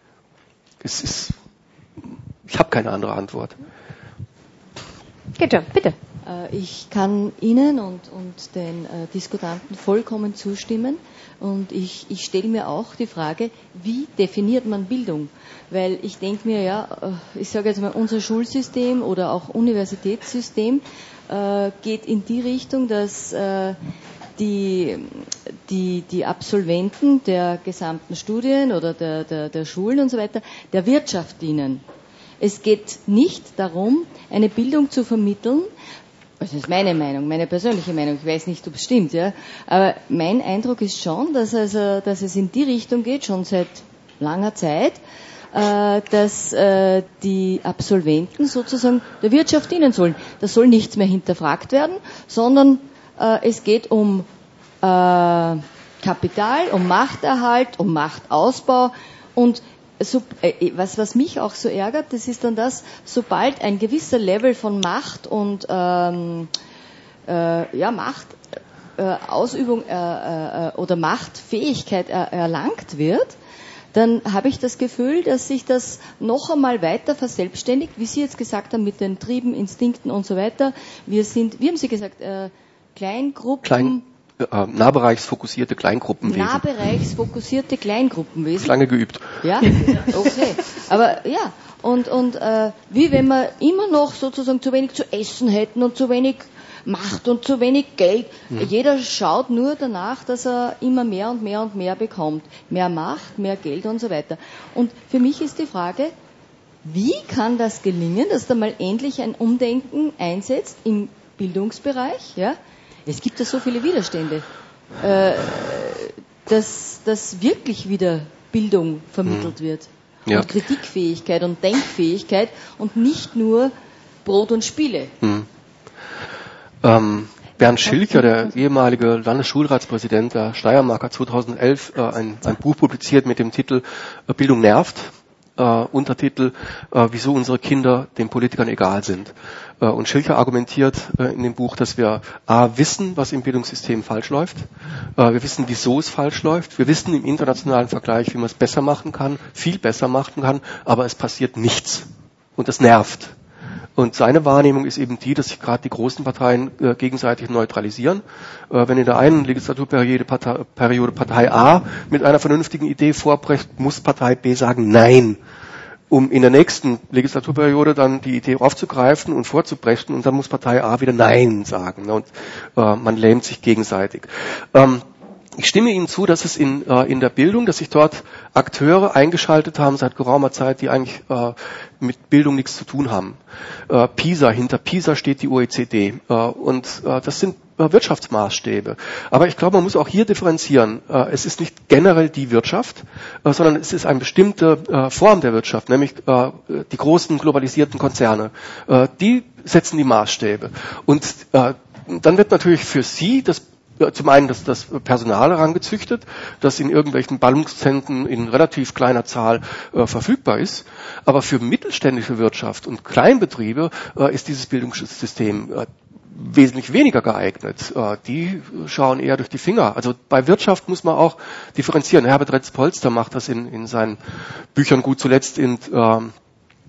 Ich habe keine andere Antwort. Geht schon, bitte. Ich kann Ihnen und den Diskutanten vollkommen zustimmen. Und ich stelle mir auch die Frage, wie definiert man Bildung? Weil ich denke mir, ich sage jetzt mal, unser Schulsystem oder auch Universitätssystem geht in die Richtung, dass die Absolventen der gesamten Studien oder der Schulen und so weiter der Wirtschaft dienen. Es geht nicht darum, eine Bildung zu vermitteln. Das ist meine Meinung, meine persönliche Meinung. Ich weiß nicht, ob es stimmt, ja. Aber mein Eindruck ist schon, dass es in die Richtung geht, schon seit langer Zeit, dass die Absolventen sozusagen der Wirtschaft dienen sollen. Da soll nichts mehr hinterfragt werden, sondern es geht um Kapital, um Machterhalt, um Machtausbau. Und was mich auch so ärgert, das ist dann das, sobald ein gewisser Level von Macht und Machtausübung oder Machtfähigkeit erlangt wird, dann habe ich das Gefühl, dass sich das noch einmal weiter verselbstständigt, wie Sie jetzt gesagt haben, mit den Trieben, Instinkten und so weiter. Wie haben Sie gesagt, Kleingruppen? Nahbereichsfokussierte Kleingruppenwesen. Nahbereichsfokussierte Kleingruppenwesen. Lange geübt. Ja, okay. Aber ja, und wie wenn wir immer noch sozusagen zu wenig zu essen hätten und zu wenig Macht und zu wenig Geld. Jeder schaut nur danach, dass er immer mehr und mehr und mehr bekommt. Mehr Macht, mehr Geld und so weiter. Und für mich ist die Frage, wie kann das gelingen, dass da mal endlich ein Umdenken einsetzt im Bildungsbereich, ja? Es gibt ja so viele Widerstände, dass wirklich wieder Bildung vermittelt wird. Ja. Und Kritikfähigkeit und Denkfähigkeit und nicht nur Brot und Spiele. Bernd Schilker, der ehemalige Landesschulratspräsident der Steiermark, hat 2011 ein Buch publiziert mit dem Titel Bildung nervt. Untertitel, wieso unsere Kinder den Politikern egal sind. Und Schilker argumentiert in dem Buch, dass wir wissen, was im Bildungssystem falsch läuft. Wir wissen, wieso es falsch läuft. Wir wissen im internationalen Vergleich, wie man es besser machen kann, viel besser machen kann, aber es passiert nichts. Und das nervt. Und seine Wahrnehmung ist eben die, dass sich gerade die großen Parteien gegenseitig neutralisieren. Wenn in der einen Legislaturperiode Partei A mit einer vernünftigen Idee vorbrecht, muss Partei B sagen Nein, um in der nächsten Legislaturperiode dann die Idee aufzugreifen und vorzubrechen, und dann muss Partei A wieder Nein sagen. Und man lähmt sich gegenseitig. Ich stimme Ihnen zu, dass es in der Bildung, dass sich dort Akteure eingeschaltet haben seit geraumer Zeit, die eigentlich mit Bildung nichts zu tun haben. PISA, hinter PISA steht die OECD, und das sind Wirtschaftsmaßstäbe. Aber ich glaube, man muss auch hier differenzieren. Es ist nicht generell die Wirtschaft, sondern es ist eine bestimmte Form der Wirtschaft, nämlich die großen globalisierten Konzerne. Die setzen die Maßstäbe. Und dann wird natürlich für Sie zum einen das Personal herangezüchtet, das in irgendwelchen Ballungszentren in relativ kleiner Zahl verfügbar ist. Aber für mittelständische Wirtschaft und Kleinbetriebe ist dieses Bildungssystem wesentlich weniger geeignet. Die schauen eher durch die Finger. Also bei Wirtschaft muss man auch differenzieren. Herbert Retz-Polster macht das in seinen Büchern gut, zuletzt in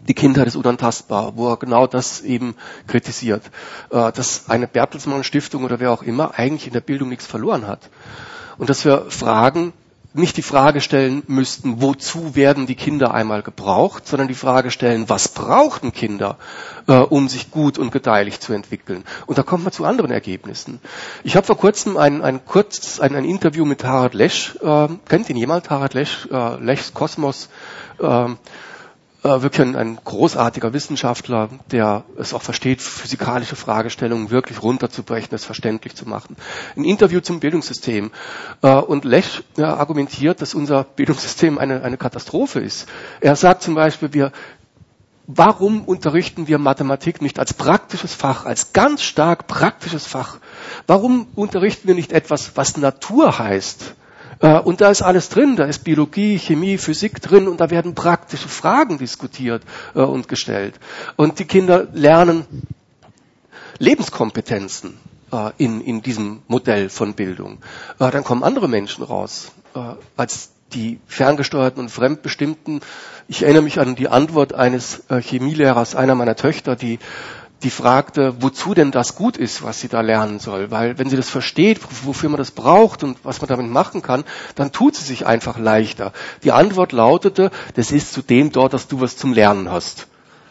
Die Kindheit ist unantastbar, wo er genau das eben kritisiert, dass eine Bertelsmann Stiftung oder wer auch immer eigentlich in der Bildung nichts verloren hat. Und dass wir nicht die Frage stellen müssten, wozu werden die Kinder einmal gebraucht, sondern die Frage stellen, was brauchen Kinder, um sich gut und gedeihlich zu entwickeln. Und da kommt man zu anderen Ergebnissen. Ich habe vor kurzem ein Interview mit Harald Lesch, kennt ihn jemand, Harald Lesch, Leschs Kosmos, wirklich ein großartiger Wissenschaftler, der es auch versteht, physikalische Fragestellungen wirklich runterzubrechen, es verständlich zu machen. Ein Interview zum Bildungssystem. Und Lesch argumentiert, dass unser Bildungssystem eine Katastrophe ist. Er sagt zum Beispiel, warum unterrichten wir Mathematik nicht als praktisches Fach, als ganz stark praktisches Fach? Warum unterrichten wir nicht etwas, was Natur heißt? Und da ist alles drin, da ist Biologie, Chemie, Physik drin und da werden praktische Fragen diskutiert und gestellt. Und die Kinder lernen Lebenskompetenzen in diesem Modell von Bildung. Dann kommen andere Menschen raus, als die ferngesteuerten und fremdbestimmten. Ich erinnere mich an die Antwort eines Chemielehrers, einer meiner Töchter, die fragte, wozu denn das gut ist, was sie da lernen soll. Weil wenn sie das versteht, wofür man das braucht und was man damit machen kann, dann tut sie sich einfach leichter. Die Antwort lautete, das ist zu dem dort, dass du was zum Lernen hast.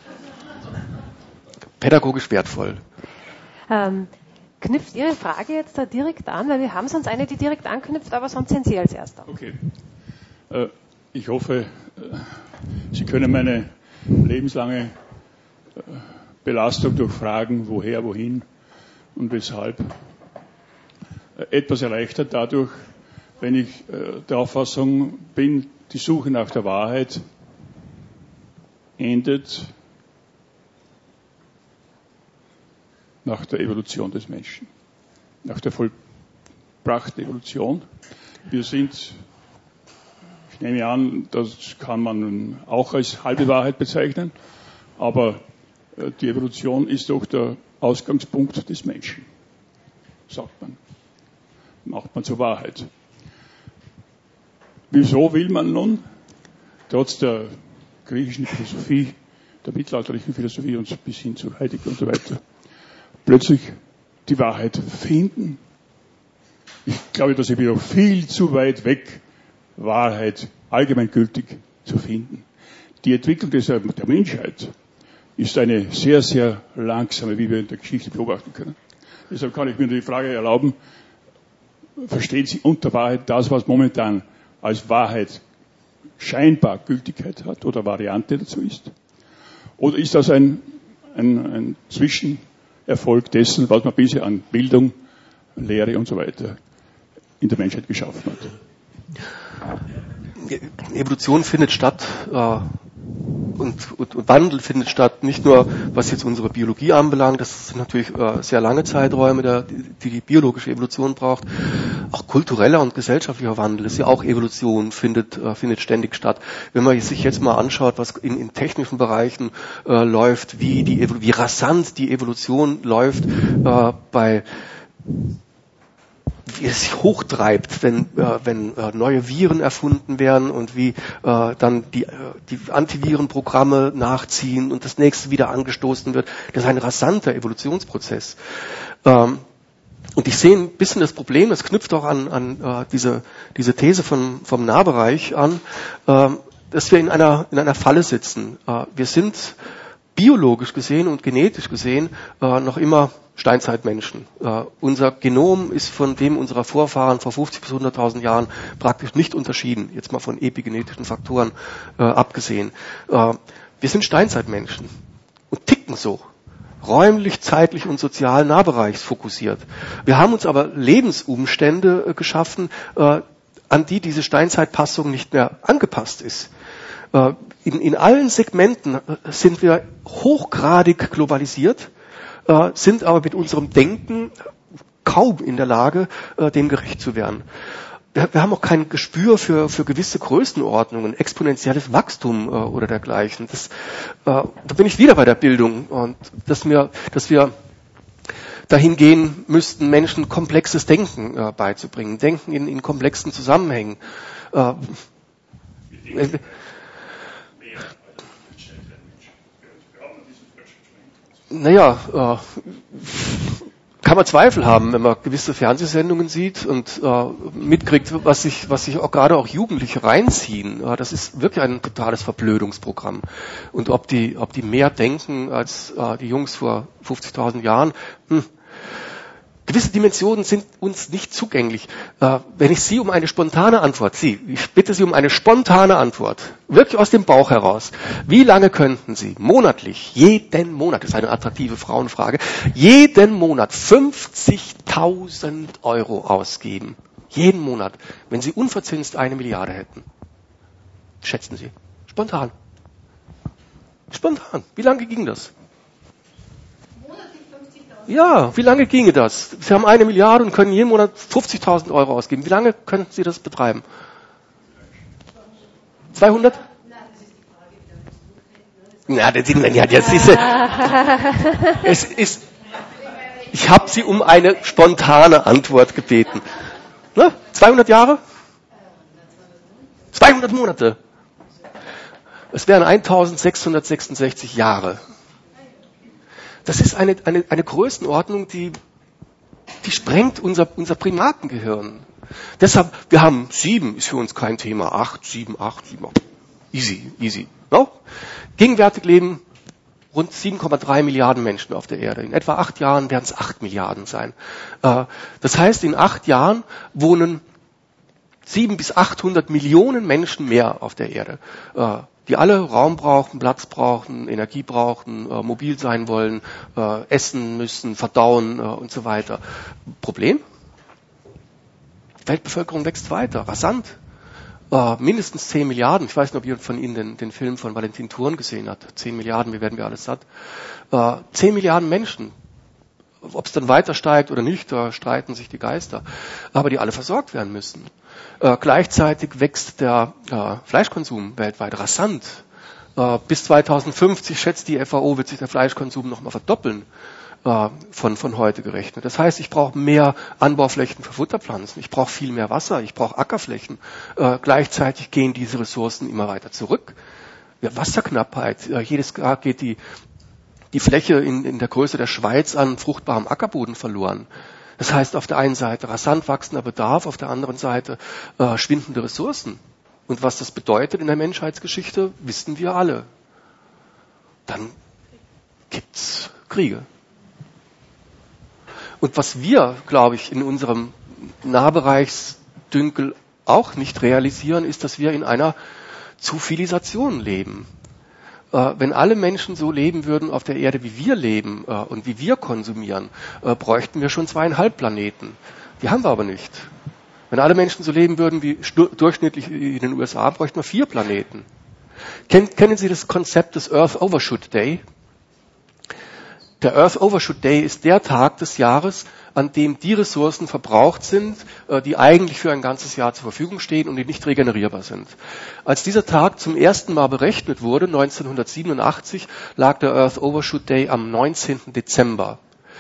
Pädagogisch wertvoll. Knüpft Ihre Frage jetzt da direkt an? Weil wir haben sonst eine, die direkt anknüpft, aber sonst sind Sie als Erster. Okay. Ich hoffe, Sie können meine lebenslange Belastung durch Fragen, woher, wohin und weshalb, etwas erleichtert dadurch, wenn ich der Auffassung bin, die Suche nach der Wahrheit endet nach der Evolution des Menschen, nach der vollbrachten Evolution. Wir sind, ich nehme an, das kann man auch als halbe Wahrheit bezeichnen, aber die Evolution ist doch der Ausgangspunkt des Menschen, sagt man. Macht man zur Wahrheit. Wieso will man nun, trotz der griechischen Philosophie, der mittelalterlichen Philosophie und bis hin zu Heidegger und so weiter, plötzlich die Wahrheit finden? Ich glaube, da sind wir noch viel zu weit weg, Wahrheit allgemeingültig zu finden. Die Entwicklung der Menschheit ist eine sehr, sehr langsame, wie wir in der Geschichte beobachten können. Deshalb kann ich mir die Frage erlauben, verstehen Sie unter Wahrheit das, was momentan als Wahrheit scheinbar Gültigkeit hat oder Variante dazu ist? Oder ist das ein Zwischenerfolg dessen, was man bisher an Bildung, Lehre und so weiter in der Menschheit geschaffen hat? Evolution findet statt, und Wandel findet statt, nicht nur was jetzt unsere Biologie anbelangt, das sind natürlich sehr lange Zeiträume, die biologische Evolution braucht, auch kultureller und gesellschaftlicher Wandel ist ja auch Evolution, findet ständig statt. Wenn man sich jetzt mal anschaut, was in technischen Bereichen läuft, wie rasant die Evolution läuft, wie es sich hochtreibt, wenn neue Viren erfunden werden und wie dann die Antivirenprogramme nachziehen und das nächste wieder angestoßen wird. Das ist ein rasanter Evolutionsprozess. Und ich sehe ein bisschen das Problem, das knüpft auch an diese These vom Nahbereich an, dass wir in einer Falle sitzen. Wir sind biologisch gesehen und genetisch gesehen noch immer Steinzeitmenschen. Unser Genom ist von dem unserer Vorfahren vor 50 bis 100.000 Jahren praktisch nicht unterschieden, jetzt mal von epigenetischen Faktoren abgesehen. Wir sind Steinzeitmenschen und ticken so, räumlich, zeitlich und sozial nahbereichsfokussiert. Wir haben uns aber Lebensumstände geschaffen, an die diese Steinzeitpassung nicht mehr angepasst ist. In allen Segmenten sind wir hochgradig globalisiert, sind aber mit unserem Denken kaum in der Lage, dem gerecht zu werden. Wir haben auch kein Gespür für gewisse Größenordnungen, exponentielles Wachstum oder dergleichen. Da bin ich wieder bei der Bildung und dass wir dahin gehen müssten, Menschen komplexes Denken beizubringen, Denken in komplexen Zusammenhängen. Kann man Zweifel haben, wenn man gewisse Fernsehsendungen sieht und mitkriegt, was sich auch gerade auch Jugendliche reinziehen. Das ist wirklich ein totales Verblödungsprogramm. Und ob die mehr denken als die Jungs vor 50.000 Jahren, gewisse Dimensionen sind uns nicht zugänglich. Wenn ich Sie um eine spontane Antwort, ich bitte Sie um eine spontane Antwort, wirklich aus dem Bauch heraus. Wie lange könnten Sie monatlich, jeden Monat, das ist eine attraktive Frauenfrage, jeden Monat 50.000 Euro ausgeben? Jeden Monat, wenn Sie unverzinst 1 Milliarde hätten. Schätzen Sie. Spontan. Spontan. Wie lange ging das? Ja, wie lange ginge das? Sie haben 1 Milliarde und können jeden Monat 50.000 Euro ausgeben. Wie lange könnten Sie das betreiben? 200? Ich habe Sie um eine spontane Antwort gebeten. 200 Jahre? 200 Monate. Es wären 1666 Jahre. Das ist eine Größenordnung, die sprengt unser Primatengehirn. Deshalb, wir haben 7, ist für uns kein Thema, 8, 7. Easy. No? Gegenwärtig leben rund 7,3 Milliarden Menschen auf der Erde. In etwa 8 Jahren werden es 8 Milliarden sein. Das heißt, in 8 Jahren wohnen 700 bis 800 Millionen Menschen mehr auf der Erde. Die alle Raum brauchen, Platz brauchen, Energie brauchen, mobil sein wollen, essen müssen, verdauen und so weiter. Problem? Die Weltbevölkerung wächst weiter, rasant. Mindestens 10 Milliarden. Ich weiß nicht, ob ihr von Ihnen den Film von Valentin Thurn gesehen hat. 10 Milliarden, wie werden wir alles satt? 10 Milliarden Menschen. Ob es dann weiter steigt oder nicht, da streiten sich die Geister. Aber die alle versorgt werden müssen. Gleichzeitig wächst der Fleischkonsum weltweit rasant. Bis 2050 schätzt die FAO, wird sich der Fleischkonsum nochmal verdoppeln, von heute gerechnet. Das heißt, ich brauche mehr Anbauflächen für Futterpflanzen, ich brauche viel mehr Wasser, ich brauche Ackerflächen. Gleichzeitig gehen diese Ressourcen immer weiter zurück. Ja, Wasserknappheit, jedes Jahr geht die Fläche in der Größe der Schweiz an fruchtbarem Ackerboden verloren. Das heißt, auf der einen Seite rasant wachsender Bedarf, auf der anderen Seite schwindende Ressourcen. Und was das bedeutet in der Menschheitsgeschichte, wissen wir alle. Dann gibt's Kriege. Und was wir, glaube ich, in unserem Nahbereichsdünkel auch nicht realisieren, ist, dass wir in einer Zivilisation leben. Wenn alle Menschen so leben würden auf der Erde, wie wir leben und wie wir konsumieren, bräuchten wir schon 2,5 Planeten. Die haben wir aber nicht. Wenn alle Menschen so leben würden wie durchschnittlich in den USA, bräuchten wir 4 Planeten. Kennen Sie das Konzept des Earth Overshoot Day? Der Earth Overshoot Day ist der Tag des Jahres, an dem die Ressourcen verbraucht sind, die eigentlich für ein ganzes Jahr zur Verfügung stehen und die nicht regenerierbar sind. Als dieser Tag zum ersten Mal berechnet wurde, 1987, lag der Earth Overshoot Day am 19. Dezember.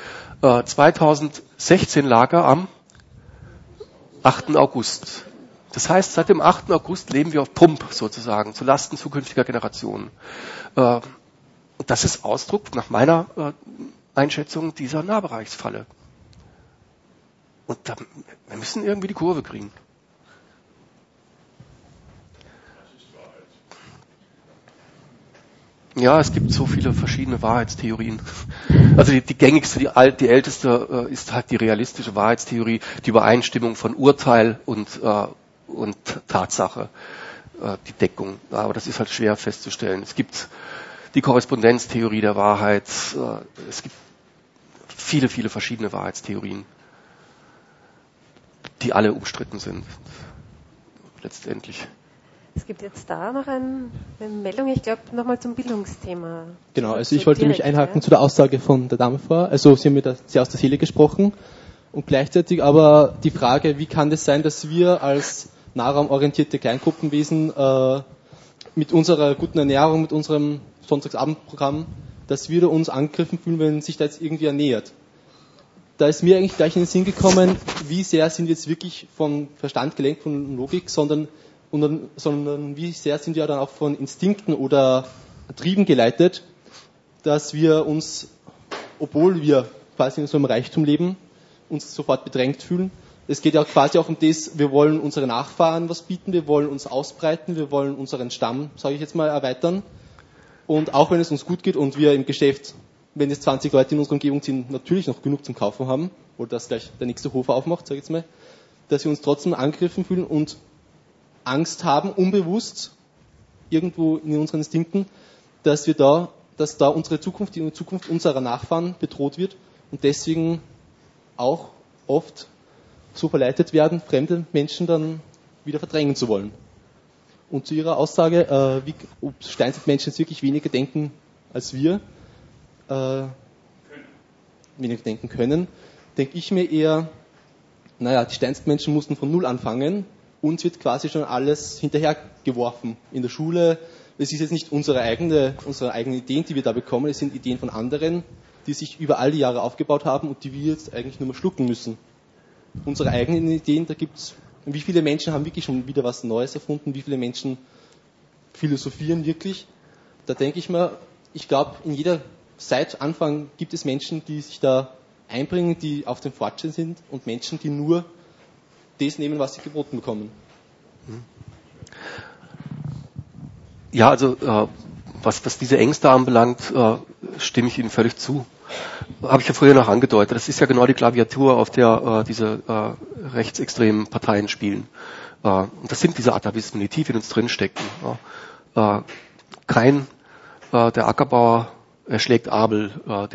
2016 lag er am 8. August. Das heißt, seit dem 8. August leben wir auf Pump sozusagen, zulasten zukünftiger Generationen. Und das ist Ausdruck, nach meiner Einschätzung, dieser Nahbereichsfalle. Und wir müssen irgendwie die Kurve kriegen. Ja, es gibt so viele verschiedene Wahrheitstheorien. Also die gängigste, die älteste ist halt die realistische Wahrheitstheorie, die Übereinstimmung von Urteil und Tatsache, die Deckung. Aber das ist halt schwer festzustellen. Es gibt die Korrespondenztheorie der Wahrheit. Es gibt viele, viele verschiedene Wahrheitstheorien, die alle umstritten sind. Letztendlich. Es gibt jetzt da noch eine Meldung, ich glaube, nochmal zum Bildungsthema. Genau, also ich wollte mich einhaken zu der Aussage von der Dame vor. Also Sie haben mir da sehr aus der Seele gesprochen und gleichzeitig aber die Frage, wie kann das sein, dass wir als nahraumorientierte Kleingruppenwesen mit unserer guten Ernährung, mit unserem Sonntagsabendprogramm, dass wir uns angegriffen fühlen, wenn sich da jetzt irgendwie ernährt. Da ist mir eigentlich gleich in den Sinn gekommen, wie sehr sind wir jetzt wirklich von Verstand gelenkt, von Logik, sondern wie sehr sind wir dann auch von Instinkten oder Trieben geleitet, dass wir uns obwohl wir quasi in so einem Reichtum leben, uns sofort bedrängt fühlen. Es geht ja quasi auch um das, wir wollen unseren Nachfahren was bieten, wir wollen uns ausbreiten, wir wollen unseren Stamm, sage ich jetzt mal, erweitern. Und auch wenn es uns gut geht und wir im Geschäft, wenn es 20 Leute in unserer Umgebung sind, natürlich noch genug zum Kaufen haben, oder dass gleich der nächste Hof aufmacht, sage ich jetzt mal, dass wir uns trotzdem angegriffen fühlen und Angst haben, unbewusst, irgendwo in unseren Instinkten, dass da unsere Zukunft, die Zukunft unserer Nachfahren bedroht wird und deswegen auch oft so verleitet werden, fremde Menschen dann wieder verdrängen zu wollen. Und zu Ihrer Aussage, ob Steinzeitmenschen jetzt wirklich weniger denken als wir, weniger denken können, denke ich mir eher, die Steinzeitmenschen mussten von Null anfangen, uns wird quasi schon alles hinterhergeworfen in der Schule. Es ist jetzt nicht unsere eigenen Ideen, die wir da bekommen, es sind Ideen von anderen, die sich über all die Jahre aufgebaut haben und die wir jetzt eigentlich nur mal schlucken müssen. Unsere eigenen Ideen, da gibt's, wie viele Menschen haben wirklich schon wieder was Neues erfunden, wie viele Menschen philosophieren wirklich. Da denke ich mir, ich glaube, seit Anfang gibt es Menschen, die sich da einbringen, die auf dem Fortschritt sind und Menschen, die nur das nehmen, was sie geboten bekommen. Ja, also was diese Ängste anbelangt, stimme ich Ihnen völlig zu. Habe ich ja früher noch angedeutet. Das ist ja genau die Klaviatur, auf der diese rechtsextremen Parteien spielen. Und das sind diese Atavisten, die tief in uns drinstecken. Kain, der Ackerbauer, erschlägt Abel,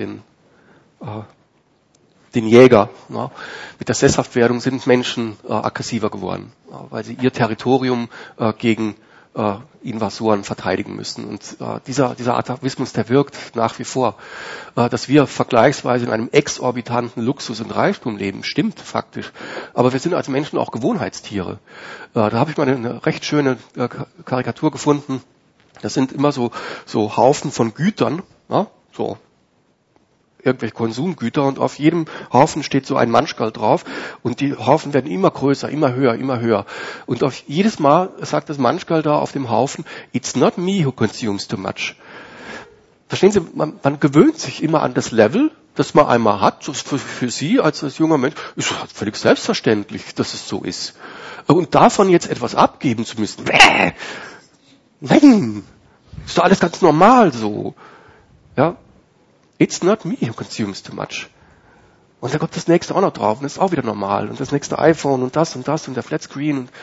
den Jäger. Mit der Sesshaftwerdung sind Menschen aggressiver geworden, weil sie ihr Territorium gegen Invasoren verteidigen müssen. Und dieser Atavismus, der wirkt nach wie vor. Dass wir vergleichsweise in einem exorbitanten Luxus und Reichtum leben, stimmt faktisch. Aber wir sind als Menschen auch Gewohnheitstiere. Da habe ich mal eine recht schöne Karikatur gefunden. Das sind immer so Haufen von Gütern, so irgendwelche Konsumgüter, und auf jedem Haufen steht so ein Manschgal drauf und die Haufen werden immer größer, immer höher. Und auf jedes Mal sagt das Manschgal da auf dem Haufen, it's not me who consumes too much. Verstehen Sie, man gewöhnt sich immer an das Level, das man einmal hat. Das für Sie als junger Mensch ist völlig selbstverständlich, dass es so ist. Und davon jetzt etwas abgeben zu müssen, nein, ist doch alles ganz normal so. Ja. It's not me who consumes too much. Und da kommt das nächste auch noch drauf und das ist auch wieder normal. Und das nächste iPhone und das und der Flatscreen. Und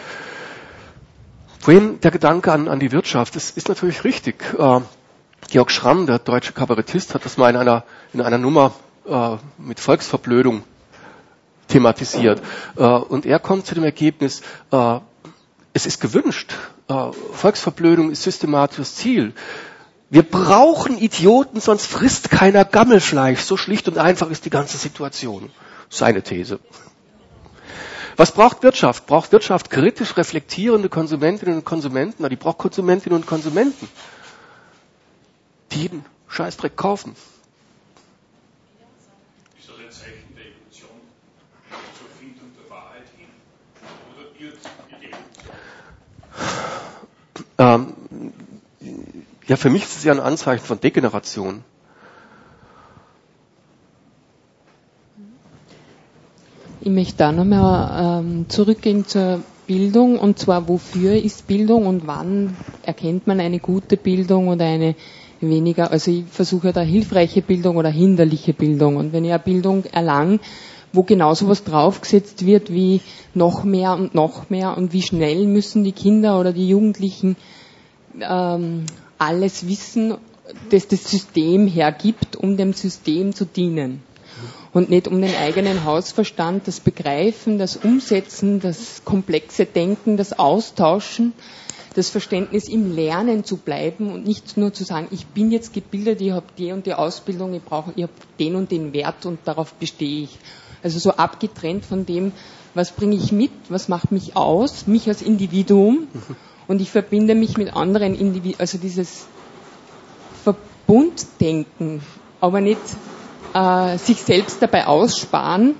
vorhin der Gedanke an die Wirtschaft, das ist natürlich richtig. Georg Schramm, der deutsche Kabarettist, hat das mal in einer Nummer mit Volksverblödung thematisiert. Und er kommt zu dem Ergebnis, es ist gewünscht. Volksverblödung ist systematisches Ziel. Wir brauchen Idioten, sonst frisst keiner Gammelfleisch. So schlicht und einfach ist die ganze Situation. Seine These. Was braucht Wirtschaft? Braucht Wirtschaft kritisch reflektierende Konsumentinnen und Konsumenten? Die braucht Konsumentinnen und Konsumenten, die jeden Scheißdreck kaufen. Ist das ein Zeichen der Evolution zur Findung der Wahrheit hin? Oder irrt die Evolution? Ja, für mich ist es ja ein Anzeichen von Degeneration. Ich möchte da nochmal zurückgehen zur Bildung, und zwar, wofür ist Bildung und wann erkennt man eine gute Bildung oder eine weniger, also ich versuche da hilfreiche Bildung oder hinderliche Bildung, und wenn ich eine Bildung erlange, wo genau sowas draufgesetzt wird wie noch mehr und wie schnell müssen die Kinder oder die Jugendlichen alles wissen, das System hergibt, um dem System zu dienen. Und nicht um den eigenen Hausverstand, das Begreifen, das Umsetzen, das komplexe Denken, das Austauschen, das Verständnis im Lernen zu bleiben und nicht nur zu sagen, ich bin jetzt gebildet, ich habe die und die Ausbildung, ich habe den und den Wert und darauf bestehe ich. Also so abgetrennt von dem, was bringe ich mit, was macht mich aus, mich als Individuum. Und ich verbinde mich mit anderen Individuen, also dieses Verbunddenken, aber nicht sich selbst dabei aussparen,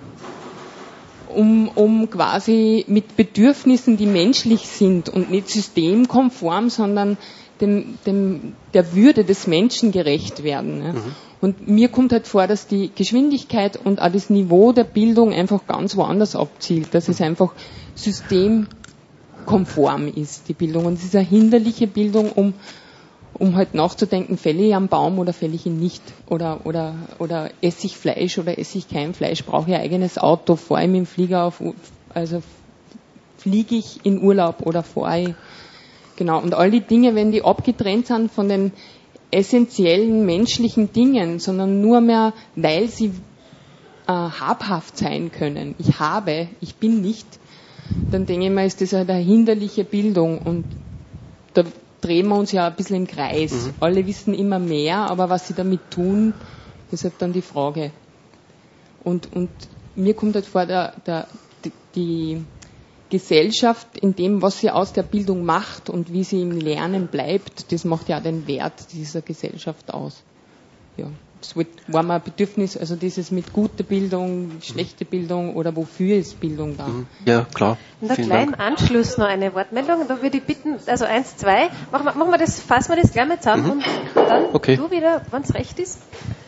um quasi mit Bedürfnissen, die menschlich sind und nicht systemkonform, sondern der Würde des Menschen gerecht werden. Ja. Und mir kommt halt vor, dass die Geschwindigkeit und auch das Niveau der Bildung einfach ganz woanders abzielt, dass es einfach systemkonform ist, die Bildung. Und es ist eine hinderliche Bildung, um halt nachzudenken, fälle ich am Baum oder fälle ich ihn nicht? Oder esse ich Fleisch oder esse ich kein Fleisch? Brauche ich ein eigenes Auto? Fahre ich mit dem Flieger also fliege ich in Urlaub oder fahre ich? Genau. Und all die Dinge, wenn die abgetrennt sind von den essentiellen menschlichen Dingen, sondern nur mehr, weil sie habhaft sein können. Ich bin nicht. Dann denke ich mal, ist das eine hinderliche Bildung. Und da drehen wir uns ja ein bisschen im Kreis. Alle wissen immer mehr, aber was sie damit tun, ist halt dann die Frage. Und mir kommt halt vor, die Gesellschaft in dem, was sie aus der Bildung macht und wie sie im Lernen bleibt, das macht ja den Wert dieser Gesellschaft aus. Ja, das war mal ein Bedürfnis, also dieses mit guter Bildung, schlechte Bildung oder wofür ist Bildung da? Ja, klar. Und einen kleinen Anschluss noch eine Wortmeldung, da würde ich bitten, also 1, 2, fassen wir das gleich mal zusammen und dann du wieder, wenn es recht ist.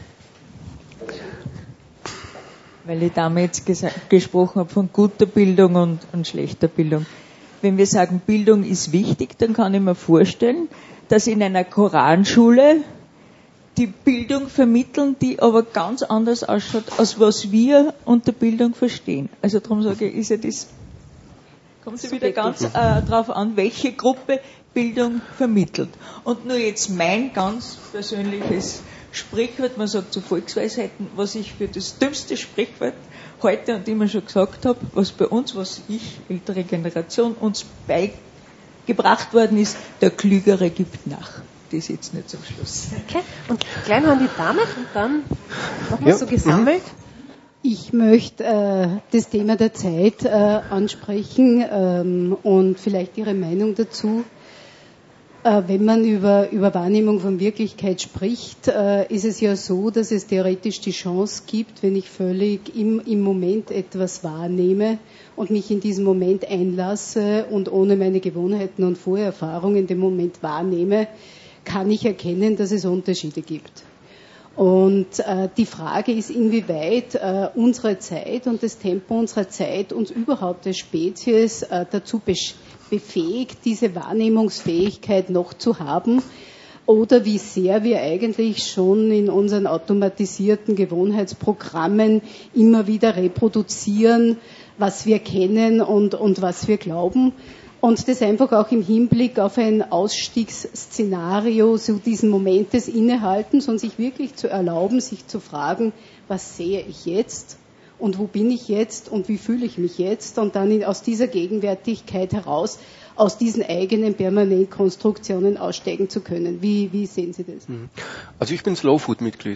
Weil ich damals gesprochen habe von guter Bildung und schlechter Bildung. Wenn wir sagen, Bildung ist wichtig, dann kann ich mir vorstellen, dass in einer Koranschule die Bildung vermitteln, die aber ganz anders ausschaut, als was wir unter Bildung verstehen. Also darum sage ich, ist ja das, kommt ja wieder ganz drauf an, welche Gruppe Bildung vermittelt. Und nur jetzt mein ganz persönliches Sprichwort, man sagt zu Volksweisheiten, was ich für das dümmste Sprichwort heute und immer schon gesagt habe, was bei uns, was ich, ältere Generation, uns beigebracht worden ist, der Klügere gibt nach. Das jetzt nicht zum Schluss. Okay, und gleich noch an die Dame und dann nochmal so gesammelt. Ich möchte das Thema der Zeit ansprechen und vielleicht Ihre Meinung dazu. Wenn man über Wahrnehmung von Wirklichkeit spricht, ist es ja so, dass es theoretisch die Chance gibt, wenn ich völlig im Moment etwas wahrnehme und mich in diesen Moment einlasse und ohne meine Gewohnheiten und Vorerfahrungen den Moment wahrnehme, kann ich erkennen, dass es Unterschiede gibt. Und die Frage ist, inwieweit unsere Zeit und das Tempo unserer Zeit uns überhaupt als Spezies dazu befähigt, diese Wahrnehmungsfähigkeit noch zu haben, oder wie sehr wir eigentlich schon in unseren automatisierten Gewohnheitsprogrammen immer wieder reproduzieren, was wir kennen und was wir glauben. Und das einfach auch im Hinblick auf ein Ausstiegsszenario, so diesen Moment des Innehaltens und sich wirklich zu erlauben, sich zu fragen, was sehe ich jetzt und wo bin ich jetzt und wie fühle ich mich jetzt, und dann aus dieser Gegenwärtigkeit heraus, aus diesen eigenen Permanentkonstruktionen aussteigen zu können. Wie sehen Sie das? Also ich bin Slow Food Mitglied.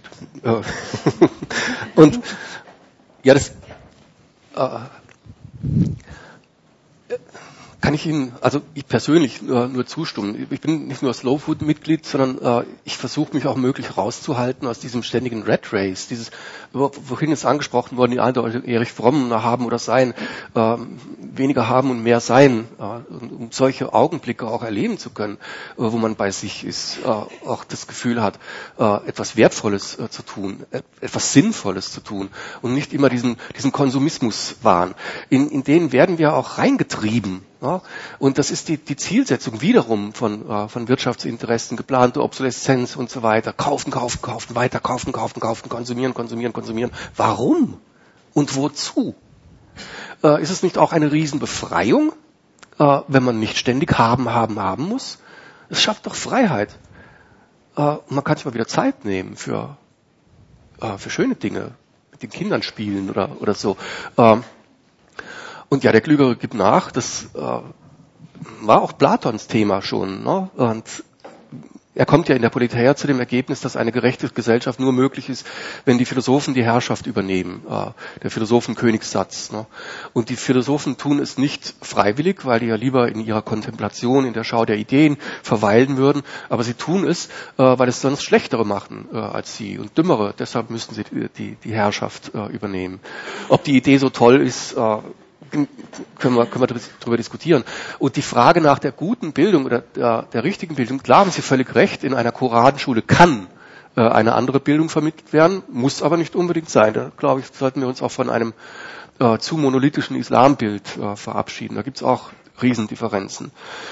Und ja, das kann ich Ihnen, also ich persönlich nur zustimmen. Ich bin nicht nur Slow Food Mitglied, sondern ich versuche mich auch möglich rauszuhalten aus diesem ständigen Rat Race, dieses, wohin ist angesprochen worden, die eine Erich Fromm haben oder sein, weniger haben und mehr sein, um solche Augenblicke auch erleben zu können, wo man bei sich ist, auch das Gefühl hat, etwas Wertvolles zu tun, etwas Sinnvolles zu tun und nicht immer diesen Konsumismuswahn. In den werden wir auch reingetrieben. Ja, und das ist die Zielsetzung wiederum von Wirtschaftsinteressen, geplante Obsoleszenz und so weiter. Kaufen, weiter kaufen, konsumieren. Warum? Und wozu? Ist es nicht auch eine Riesenbefreiung, wenn man nicht ständig haben muss? Es schafft doch Freiheit. Man kann sich mal wieder Zeit nehmen für schöne Dinge, mit den Kindern spielen oder so. Und ja, der Klügere gibt nach, das war auch Platons Thema schon. Ne? Und er kommt ja in der Politeia zu dem Ergebnis, dass eine gerechte Gesellschaft nur möglich ist, wenn die Philosophen die Herrschaft übernehmen. Der Philosophenkönigssatz. Ne? Und die Philosophen tun es nicht freiwillig, weil die ja lieber in ihrer Kontemplation, in der Schau der Ideen verweilen würden. Aber sie tun es, weil es sonst Schlechtere machen als sie und Dümmere. Deshalb müssen sie die Herrschaft übernehmen. Ob die Idee so toll ist, können wir darüber diskutieren. Und die Frage nach der guten Bildung oder der richtigen Bildung, klar haben Sie völlig recht, in einer Koranschule kann eine andere Bildung vermittelt werden, muss aber nicht unbedingt sein. Da, glaube ich, sollten wir uns auch von einem zu monolithischen Islambild verabschieden. Da gibt es auch Riesendifferenzen.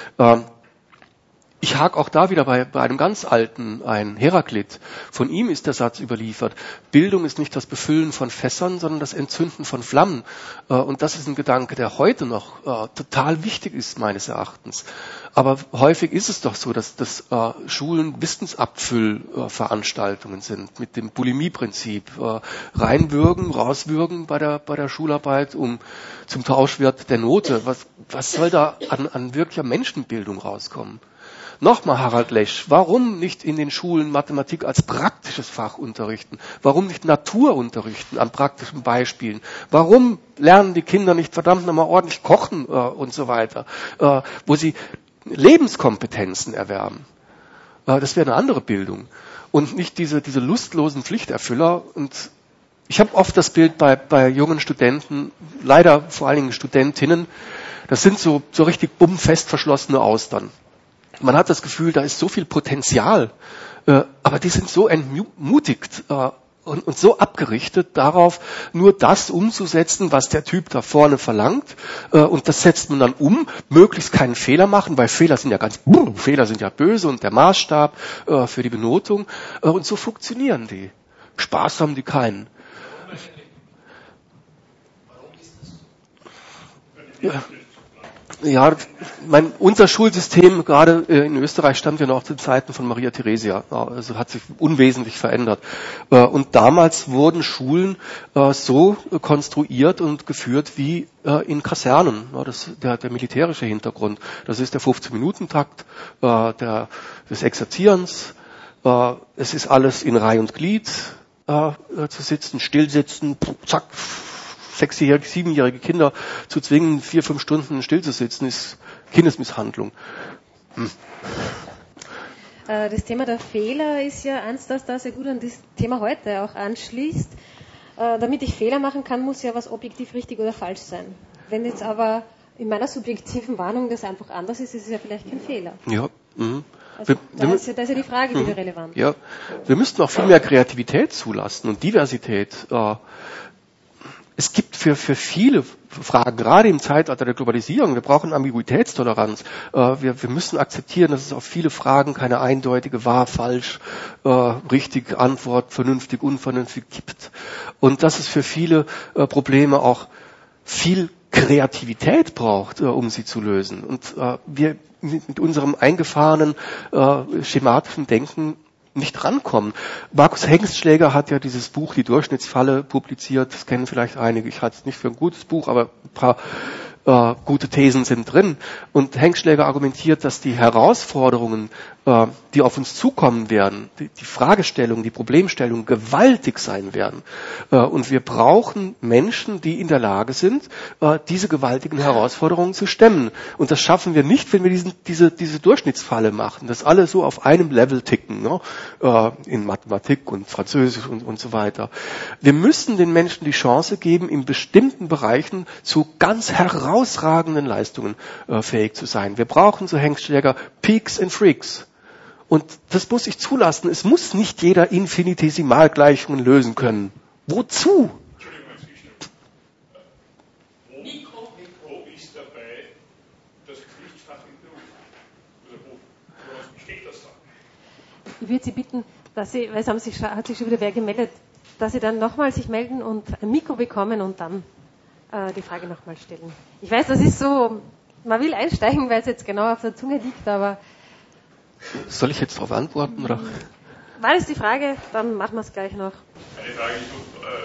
Ich hake auch da wieder bei einem ganz alten ein, Heraklit. Von ihm ist der Satz überliefert: Bildung ist nicht das Befüllen von Fässern, sondern das Entzünden von Flammen. Und das ist ein Gedanke, der heute noch total wichtig ist, meines Erachtens. Aber häufig ist es doch so, dass Schulen Wissensabfüllveranstaltungen sind mit dem Bulimie-Prinzip. Reinwürgen, rauswürgen bei der Schularbeit zum Tauschwert der Note. Was soll da an wirklicher Menschenbildung rauskommen? Nochmal Harald Lesch, warum nicht in den Schulen Mathematik als praktisches Fach unterrichten? Warum nicht Natur unterrichten an praktischen Beispielen? Warum lernen die Kinder nicht verdammt nochmal ordentlich kochen und so weiter, wo sie Lebenskompetenzen erwerben? Das wäre eine andere Bildung und nicht diese lustlosen Pflichterfüller. Und ich habe oft das Bild bei jungen Studenten, leider vor allen Dingen Studentinnen, das sind so richtig bummfest verschlossene Austern. Man hat das Gefühl, da ist so viel Potenzial, aber die sind so entmutigt und so abgerichtet darauf, nur das umzusetzen, was der Typ da vorne verlangt. Und das setzt man dann um, möglichst keinen Fehler machen, weil Fehler sind ja böse und der Maßstab für die Benotung. Und so funktionieren die. Spaß haben die keinen. Ja, unser Schulsystem, gerade in Österreich, stammt ja noch zu Zeiten von Maria Theresia. Also hat sich unwesentlich verändert. Und damals wurden Schulen so konstruiert und geführt wie in Kasernen. Das ist der militärische Hintergrund. Das ist der 15-Minuten-Takt des Exerzierens. Es ist alles in Reih und Glied zu sitzen, stillsitzen, zack. 6-jährige, 7-jährige Kinder zu zwingen, 4-5 Stunden still zu sitzen, ist Kindesmisshandlung. Das Thema der Fehler ist ja eins, das da sehr gut an das Thema heute auch anschließt. Damit ich Fehler machen kann, muss ja was objektiv richtig oder falsch sein. Wenn jetzt aber in meiner subjektiven Warnung das einfach anders ist, ist es ja vielleicht kein Fehler. Ja. Also da ist ja die Frage wieder relevant. Ja, wir müssten auch viel mehr Kreativität zulassen und Diversität. Es gibt für viele Fragen, gerade im Zeitalter der Globalisierung, wir brauchen Ambiguitätstoleranz. Wir müssen akzeptieren, dass es auf viele Fragen keine eindeutige wahr, falsch, richtig Antwort, vernünftig, unvernünftig gibt. Und dass es für viele Probleme auch viel Kreativität braucht, um sie zu lösen. Und wir mit unserem eingefahrenen schematischen Denken nicht rankommen. Markus Hengstschläger hat ja dieses Buch Die Durchschnittsfalle publiziert. Das kennen vielleicht einige. Ich halte es nicht für ein gutes Buch, aber ein paar gute Thesen sind drin. Und Hengstschläger argumentiert, dass die Herausforderungen, die auf uns zukommen werden, die Fragestellungen, die Problemstellungen gewaltig sein werden. Und wir brauchen Menschen, die in der Lage sind, diese gewaltigen Herausforderungen zu stemmen. Und das schaffen wir nicht, wenn wir diese Durchschnittsfalle machen, dass alle so auf einem Level ticken, ne? In Mathematik und Französisch und so weiter. Wir müssen den Menschen die Chance geben, in bestimmten Bereichen zu ganz herausragenden Leistungen fähig zu sein. Wir brauchen, so Hengstschläger, Peaks and Freaks. Und das muss ich zulassen. Es muss nicht jeder Infinitesimalgleichungen lösen können. Wozu? Wo ist dabei das Pflichtfach im Beruf? Woraus besteht das dann? Ich würde Sie bitten, dass Sie, weil es hat sich schon wieder wer gemeldet, dass Sie dann nochmal sich melden und ein Mikro bekommen und dann die Frage nochmal stellen. Ich weiß, das ist so, man will einsteigen, weil es jetzt genau auf der Zunge liegt, aber... Soll ich jetzt darauf antworten? Oder? War das die Frage? Dann machen wir es gleich noch. Eine Frage ist,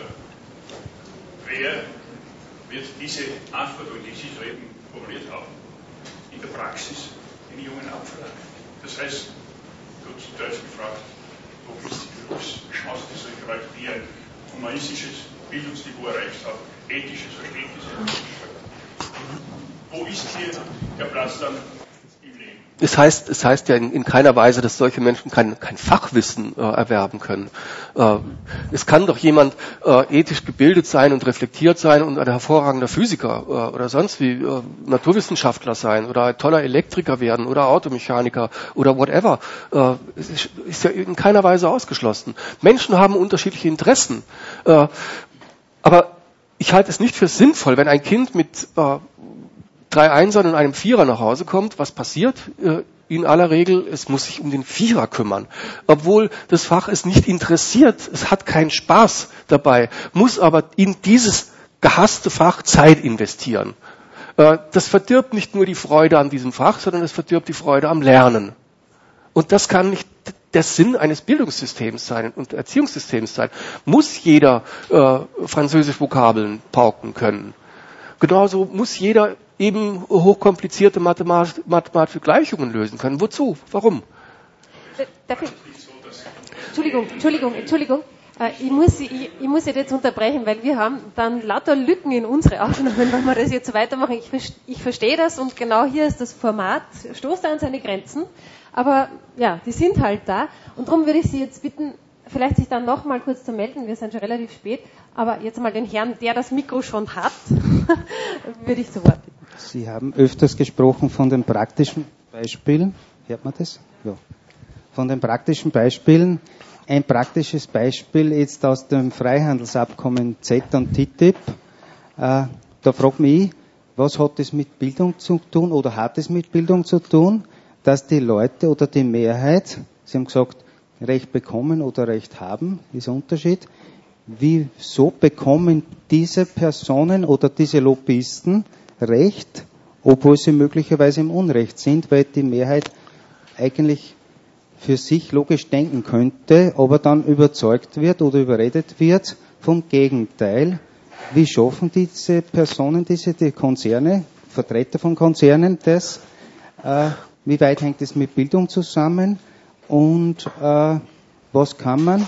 wer wird diese Anforderungen, die Sie soeben formuliert haben, in der Praxis den Jungen abfragen? Das heißt, kurz Deutsch gefragt, wo ist die Berufschance für solche Leute, die ein humanistisches Bildungsniveau erreicht haben, ethisches Verständnis? Wo ist hier der Platz dann im Leben? Es heißt ja in keiner Weise, dass solche Menschen kein Fachwissen erwerben können. Es kann doch jemand ethisch gebildet sein und reflektiert sein und ein hervorragender Physiker oder sonst wie Naturwissenschaftler sein oder ein toller Elektriker werden oder Automechaniker oder whatever. Es ist ja in keiner Weise ausgeschlossen. Menschen haben unterschiedliche Interessen. Aber ich halte es nicht für sinnvoll, wenn ein Kind mit 3 Einsern und einem Vierer nach Hause kommt, was passiert? In aller Regel, es muss sich um den Vierer kümmern. Obwohl das Fach es nicht interessiert, es hat keinen Spaß dabei, muss aber in dieses gehasste Fach Zeit investieren. Das verdirbt nicht nur die Freude an diesem Fach, sondern es verdirbt die Freude am Lernen. Und das kann nicht der Sinn eines Bildungssystems sein und Erziehungssystems sein. Muss jeder Französisch Vokabeln pauken können. Genauso muss jeder eben hochkomplizierte mathematische Gleichungen lösen können. Wozu? Warum? Entschuldigung. Ich muss Sie jetzt unterbrechen, weil wir haben dann lauter Lücken in unsere Aufnahmen, wenn wir das jetzt weitermachen. Ich verstehe das und genau hier ist das Format, stoßt an seine Grenzen. Aber ja, die sind halt da. Und darum würde ich Sie jetzt bitten, vielleicht sich dann noch mal kurz zu melden. Wir sind schon relativ spät. Aber jetzt mal den Herrn, der das Mikro schon hat, würde ich zu Wort bitten. Sie haben öfters gesprochen von den praktischen Beispielen. Hört man das? Ja. Von den praktischen Beispielen. Ein praktisches Beispiel jetzt aus dem Freihandelsabkommen CETA und TTIP. Da fragt mich, was hat das mit Bildung zu tun oder hat es mit Bildung zu tun, dass die Leute oder die Mehrheit, Sie haben gesagt, Recht bekommen oder Recht haben, ist ein Unterschied. Wieso bekommen diese Personen oder diese Lobbyisten Recht, obwohl sie möglicherweise im Unrecht sind, weil die Mehrheit eigentlich für sich logisch denken könnte, aber dann überzeugt wird oder überredet wird vom Gegenteil. Wie schaffen diese Personen, die Konzerne, Vertreter von Konzernen das? Wie weit hängt es mit Bildung zusammen? Und was kann man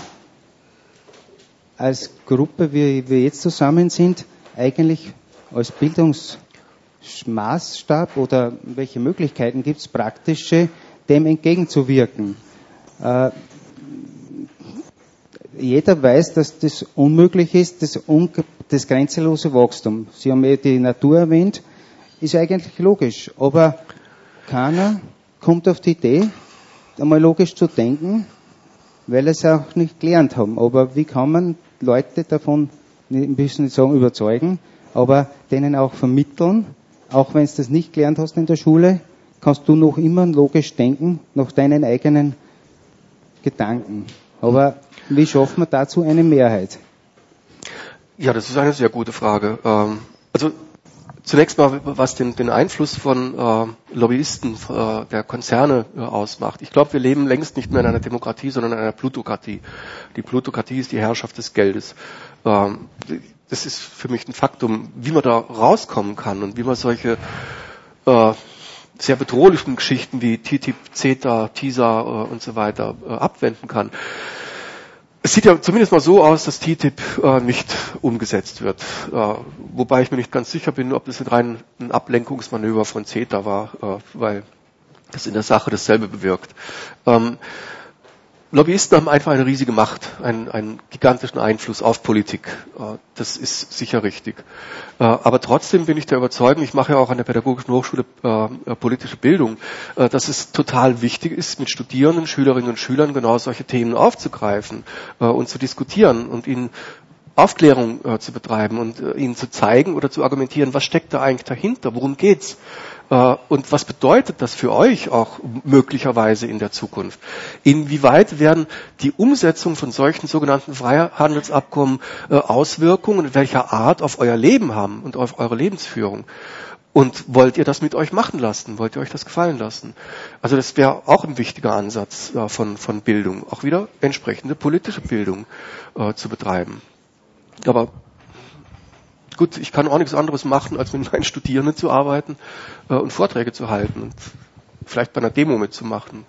als Gruppe, wie wir jetzt zusammen sind, eigentlich als Bildungsmaßstab oder welche Möglichkeiten gibt es praktische, dem entgegenzuwirken? Jeder weiß, dass das unmöglich ist, das grenzenlose Wachstum. Sie haben ja die Natur erwähnt, ist eigentlich logisch, aber keiner kommt auf die Idee, einmal logisch zu denken, weil es auch nicht gelernt haben. Aber wie kann man Leute davon, wir müssen nicht sagen überzeugen, aber denen auch vermitteln, auch wenn du das nicht gelernt hast in der Schule, kannst du noch immer logisch denken, nach deinen eigenen Gedanken. Aber wie schafft man dazu eine Mehrheit? Ja, das ist eine sehr gute Frage. Also zunächst mal, was den Einfluss von Lobbyisten der Konzerne ausmacht. Ich glaube, wir leben längst nicht mehr in einer Demokratie, sondern in einer Plutokratie. Die Plutokratie ist die Herrschaft des Geldes. Das ist für mich ein Faktum, wie man da rauskommen kann und wie man solche sehr bedrohlichen Geschichten wie TTIP, CETA, TISA und so weiter abwenden kann. Es sieht ja zumindest mal so aus, dass TTIP nicht umgesetzt wird. Wobei ich mir nicht ganz sicher bin, ob das ein Ablenkungsmanöver von CETA war, weil das in der Sache dasselbe bewirkt. Lobbyisten haben einfach eine riesige Macht, einen gigantischen Einfluss auf Politik. Das ist sicher richtig. Aber trotzdem bin ich der Überzeugung, ich mache ja auch an der Pädagogischen Hochschule politische Bildung, dass es total wichtig ist, mit Studierenden, Schülerinnen und Schülern genau solche Themen aufzugreifen und zu diskutieren und ihnen Aufklärung zu betreiben und ihnen zu zeigen oder zu argumentieren, was steckt da eigentlich dahinter, worum geht's? Und was bedeutet das für euch auch möglicherweise in der Zukunft? Inwieweit werden die Umsetzung von solchen sogenannten Freihandelsabkommen Auswirkungen in welcher Art auf euer Leben haben und auf eure Lebensführung? Und wollt ihr das mit euch machen lassen? Wollt ihr euch das gefallen lassen? Also das wäre auch ein wichtiger Ansatz von Bildung, auch wieder entsprechende politische Bildung zu betreiben. Aber gut, ich kann auch nichts anderes machen, als mit meinen Studierenden zu arbeiten und Vorträge zu halten und vielleicht bei einer Demo mitzumachen.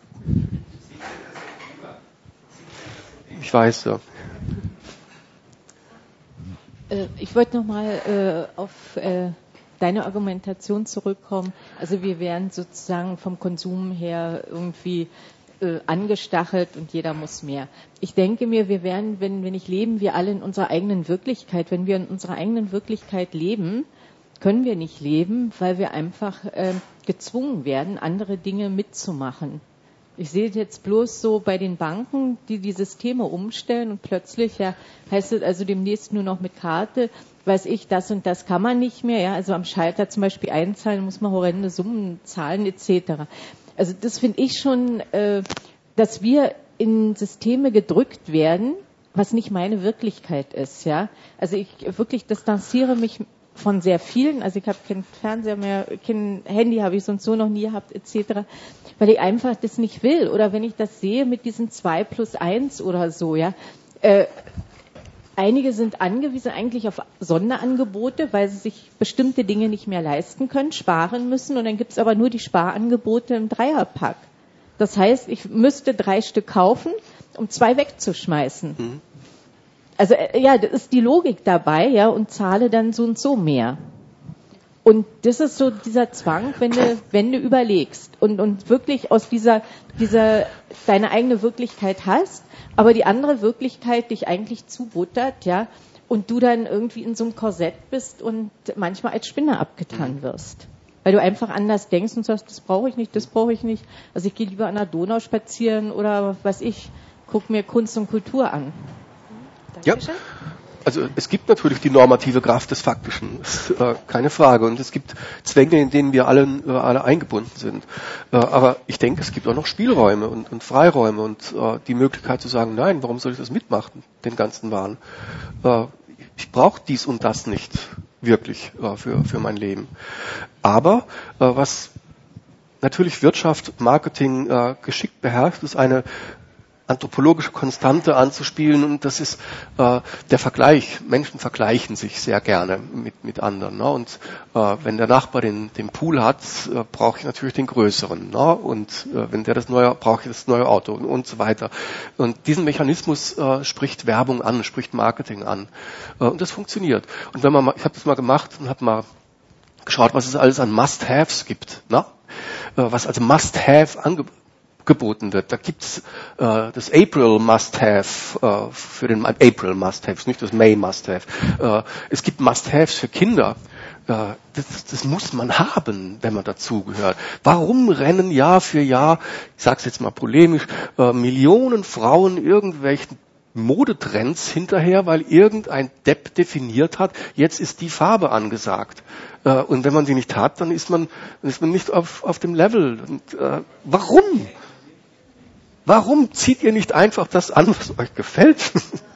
Ich weiß, ja. Ich wollte nochmal auf deine Argumentation zurückkommen. Also wir wären sozusagen vom Konsum her irgendwie angestachelt und jeder muss mehr. Ich denke mir, wir wären, wenn nicht leben, wir alle in unserer eigenen Wirklichkeit. Wenn wir in unserer eigenen Wirklichkeit leben, können wir nicht leben, weil wir einfach gezwungen werden, andere Dinge mitzumachen. Ich sehe jetzt bloß so bei den Banken, die Systeme umstellen und plötzlich heißt es also demnächst nur noch mit Karte, weiß ich, das und das kann man nicht mehr. Ja? Also am Schalter zum Beispiel einzahlen, muss man horrende Summen zahlen etc. Also das finde ich schon, dass wir in Systeme gedrückt werden, was nicht meine Wirklichkeit ist. Ja? Also ich wirklich distanziere mich von sehr vielen, also ich habe keinen Fernseher mehr, kein Handy habe ich sonst so noch nie gehabt, etc., weil ich einfach das nicht will. Oder wenn ich das sehe mit diesen 2+1 oder so, ja, einige sind angewiesen eigentlich auf Sonderangebote, weil sie sich bestimmte Dinge nicht mehr leisten können, sparen müssen, und dann gibt es aber nur die Sparangebote im Dreierpack. Das heißt, ich müsste 3 Stück kaufen, um 2 wegzuschmeißen. Mhm. Also ja, das ist die Logik dabei, ja, und zahle dann so und so mehr. Und das ist so dieser Zwang, wenn du überlegst und wirklich aus dieser deine eigene Wirklichkeit hast, aber die andere Wirklichkeit dich eigentlich zubuttert, ja, und du dann irgendwie in so einem Korsett bist und manchmal als Spinner abgetan wirst. Weil du einfach anders denkst und sagst, das brauche ich nicht, das brauche ich nicht. Also ich gehe lieber an der Donau spazieren oder was ich, guck mir Kunst und Kultur an. Ja, also es gibt natürlich die normative Kraft des Faktischen, ist, keine Frage. Und es gibt Zwänge, in denen wir alle eingebunden sind. Aber ich denke, es gibt auch noch Spielräume und Freiräume und die Möglichkeit zu sagen, nein, warum soll ich das mitmachen, den ganzen Wahn? Ich brauche dies und das nicht wirklich für mein Leben. Aber was natürlich Wirtschaft, Marketing geschickt beherrscht, ist eine anthropologische Konstante anzuspielen, und das ist der Vergleich. Menschen vergleichen sich sehr gerne mit anderen. Ne? Und wenn der Nachbar den Pool hat, brauche ich natürlich den größeren. Ne? Und wenn der brauche ich das neue Auto und so weiter. Und diesen Mechanismus spricht Werbung an, spricht Marketing an. Und das funktioniert. Und ich habe das mal gemacht und habe mal geschaut, was es alles an Must-Haves gibt. Ne? Was also Must-Have angeboten wird. Da gibt's das April Must-Have für den April Must-Have, nicht das May Must-Have. Es gibt Must-Haves für Kinder. Das muss man haben, wenn man dazugehört. Warum rennen Jahr für Jahr, ich sage es jetzt mal polemisch, Millionen Frauen irgendwelchen Modetrends hinterher, weil irgendein Depp definiert hat, jetzt ist die Farbe angesagt. Und wenn man sie nicht hat, dann ist man nicht auf dem Level. Und, warum? Warum zieht ihr nicht einfach das an, was euch gefällt?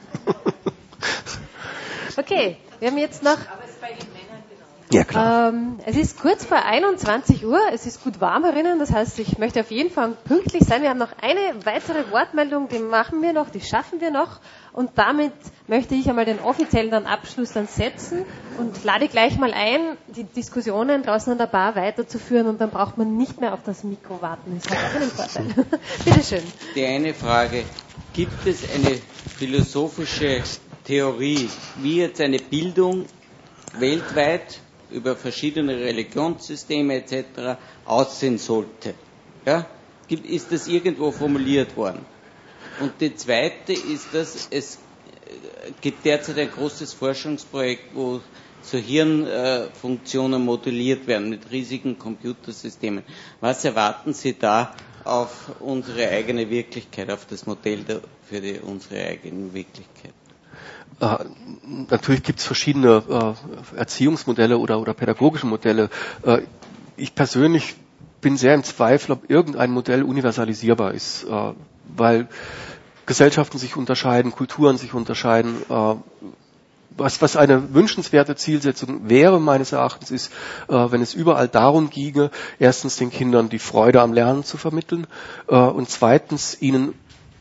Okay, wir haben jetzt noch... Ja, klar. Es ist kurz vor 21 Uhr, es ist gut warm herinnen, das heißt, ich möchte auf jeden Fall pünktlich sein. Wir haben noch eine weitere Wortmeldung, die machen wir noch, die schaffen wir noch, und damit möchte ich einmal den offiziellen Abschluss dann setzen und lade gleich mal ein, die Diskussionen draußen an der Bar weiterzuführen, und dann braucht man nicht mehr auf das Mikro warten. Das hat auch einen Vorteil. Bitte schön. Die eine Frage, gibt es eine philosophische Theorie, wie jetzt eine Bildung weltweit über verschiedene Religionssysteme etc. aussehen sollte? Ja? Ist das irgendwo formuliert worden? Und die zweite ist, dass es gibt derzeit ein großes Forschungsprojekt, wo so Hirnfunktionen modelliert werden mit riesigen Computersystemen. Was erwarten Sie da auf unsere eigene Wirklichkeit, auf das Modell für unsere eigene Wirklichkeit? Natürlich gibt es verschiedene Erziehungsmodelle oder pädagogische Modelle. Ich persönlich bin sehr im Zweifel, ob irgendein Modell universalisierbar ist, weil Gesellschaften sich unterscheiden, Kulturen sich unterscheiden. Was eine wünschenswerte Zielsetzung wäre, meines Erachtens, ist, wenn es überall darum ginge, erstens den Kindern die Freude am Lernen zu vermitteln und zweitens ihnen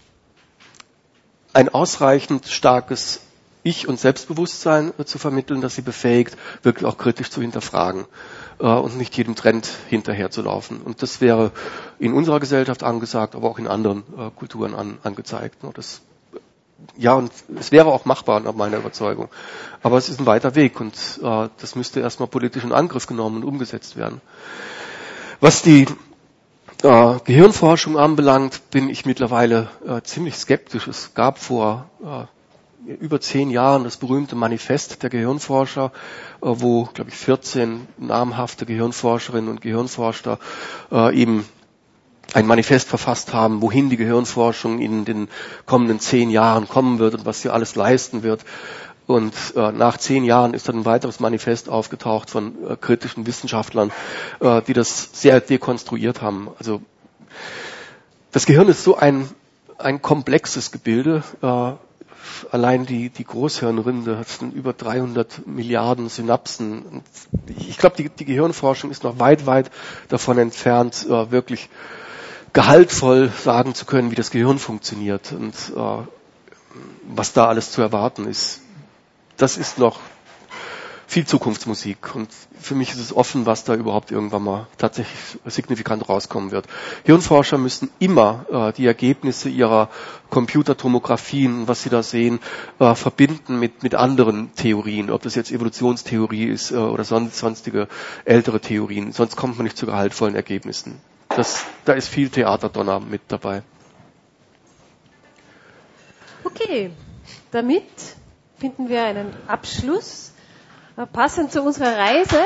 ein ausreichend starkes Ich- und Selbstbewusstsein zu vermitteln, das sie befähigt, wirklich auch kritisch zu hinterfragen und nicht jedem Trend hinterher zu laufen. Und das wäre in unserer Gesellschaft angesagt, aber auch in anderen Kulturen angezeigt. Das ja, und es wäre auch machbar nach meiner Überzeugung. Aber es ist ein weiter Weg und das müsste erstmal politisch in Angriff genommen und umgesetzt werden. Was die Gehirnforschung anbelangt, bin ich mittlerweile ziemlich skeptisch. Es gab vor über 10 Jahren das berühmte Manifest der Gehirnforscher, wo, glaube ich, 14 namhafte Gehirnforscherinnen und Gehirnforscher eben ein Manifest verfasst haben, wohin die Gehirnforschung in den kommenden 10 Jahren kommen wird und was sie alles leisten wird. Und nach 10 Jahren ist dann ein weiteres Manifest aufgetaucht von kritischen Wissenschaftlern, die das sehr dekonstruiert haben. Also das Gehirn ist so ein komplexes Gebilde. Allein die Großhirnrinde hat über 300 Milliarden Synapsen. Und ich glaube, die Gehirnforschung ist noch weit, weit davon entfernt, wirklich gehaltvoll sagen zu können, wie das Gehirn funktioniert und was da alles zu erwarten ist. Das ist noch viel Zukunftsmusik und für mich ist es offen, was da überhaupt irgendwann mal tatsächlich signifikant rauskommen wird. Hirnforscher müssen immer die Ergebnisse ihrer Computertomographien, was sie da sehen, verbinden mit anderen Theorien, ob das jetzt Evolutionstheorie ist oder sonstige ältere Theorien, sonst kommt man nicht zu gehaltvollen Ergebnissen. Da ist viel Theaterdonner mit dabei. Okay, damit finden wir einen Abschluss, passend zu unserer Reise.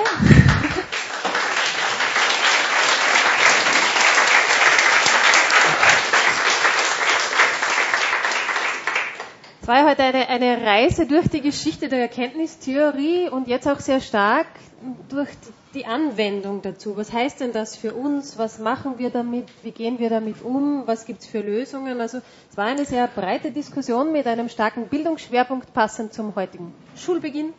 Es war ja heute eine Reise durch die Geschichte der Erkenntnistheorie und jetzt auch sehr stark durch die Anwendung dazu. Was heißt denn das für uns? Was machen wir damit? Wie gehen wir damit um? Was gibt es für Lösungen? Also es war eine sehr breite Diskussion mit einem starken Bildungsschwerpunkt passend zum heutigen Schulbeginn,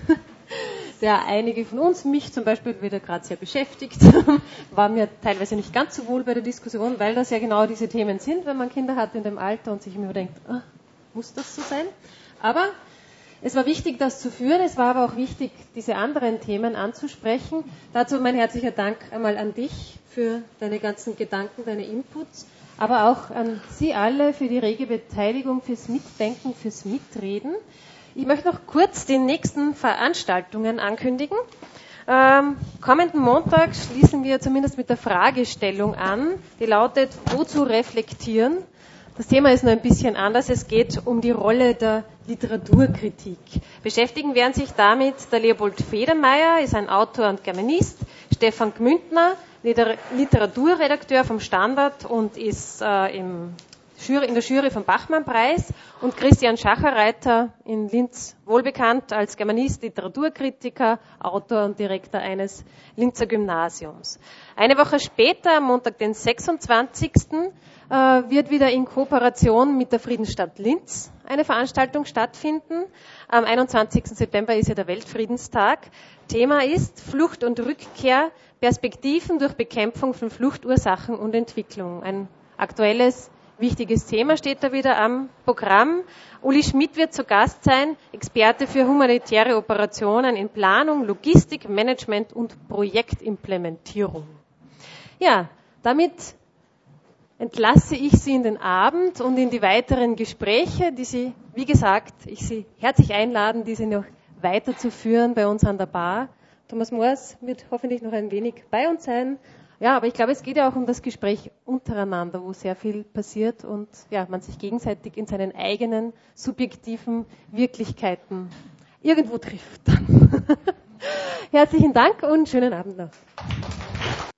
der einige von uns, mich zum Beispiel, wieder gerade sehr beschäftigt, war mir teilweise nicht ganz so wohl bei der Diskussion, weil das ja genau diese Themen sind, wenn man Kinder hat in dem Alter und sich immer denkt, muss das so sein? Aber es war wichtig, das zu führen. Es war aber auch wichtig, diese anderen Themen anzusprechen. Dazu mein herzlicher Dank einmal an dich für deine ganzen Gedanken, deine Inputs, aber auch an Sie alle für die rege Beteiligung, fürs Mitdenken, fürs Mitreden. Ich möchte noch kurz die nächsten Veranstaltungen ankündigen. Kommenden Montag schließen wir zumindest mit der Fragestellung an, die lautet, wozu reflektieren? Das Thema ist nur ein bisschen anders. Es geht um die Rolle der Literaturkritik. Beschäftigen werden sich damit der Leopold Federmeier, ist ein Autor und Germanist, Stefan Gmündner, Literaturredakteur vom Standard und ist in der Jury vom Bachmann-Preis, und Christian Schacherreiter, in Linz wohlbekannt als Germanist, Literaturkritiker, Autor und Direktor eines Linzer Gymnasiums. Eine Woche später, am Montag, den 26. wird wieder in Kooperation mit der Friedensstadt Linz eine Veranstaltung stattfinden. Am 21. September ist ja der Weltfriedenstag. Thema ist Flucht und Rückkehr, Perspektiven durch Bekämpfung von Fluchtursachen und Entwicklung. Ein aktuelles, wichtiges Thema steht da wieder am Programm. Uli Schmidt wird zu Gast sein, Experte für humanitäre Operationen in Planung, Logistik, Management und Projektimplementierung. Ja, damit entlasse ich Sie in den Abend und in die weiteren Gespräche, die Sie, wie gesagt, ich Sie herzlich einladen, diese noch weiterzuführen bei uns an der Bar. Thomas Moors wird hoffentlich noch ein wenig bei uns sein. Ja, aber ich glaube, es geht ja auch um das Gespräch untereinander, wo sehr viel passiert und ja, man sich gegenseitig in seinen eigenen subjektiven Wirklichkeiten irgendwo trifft. Herzlichen Dank und schönen Abend noch.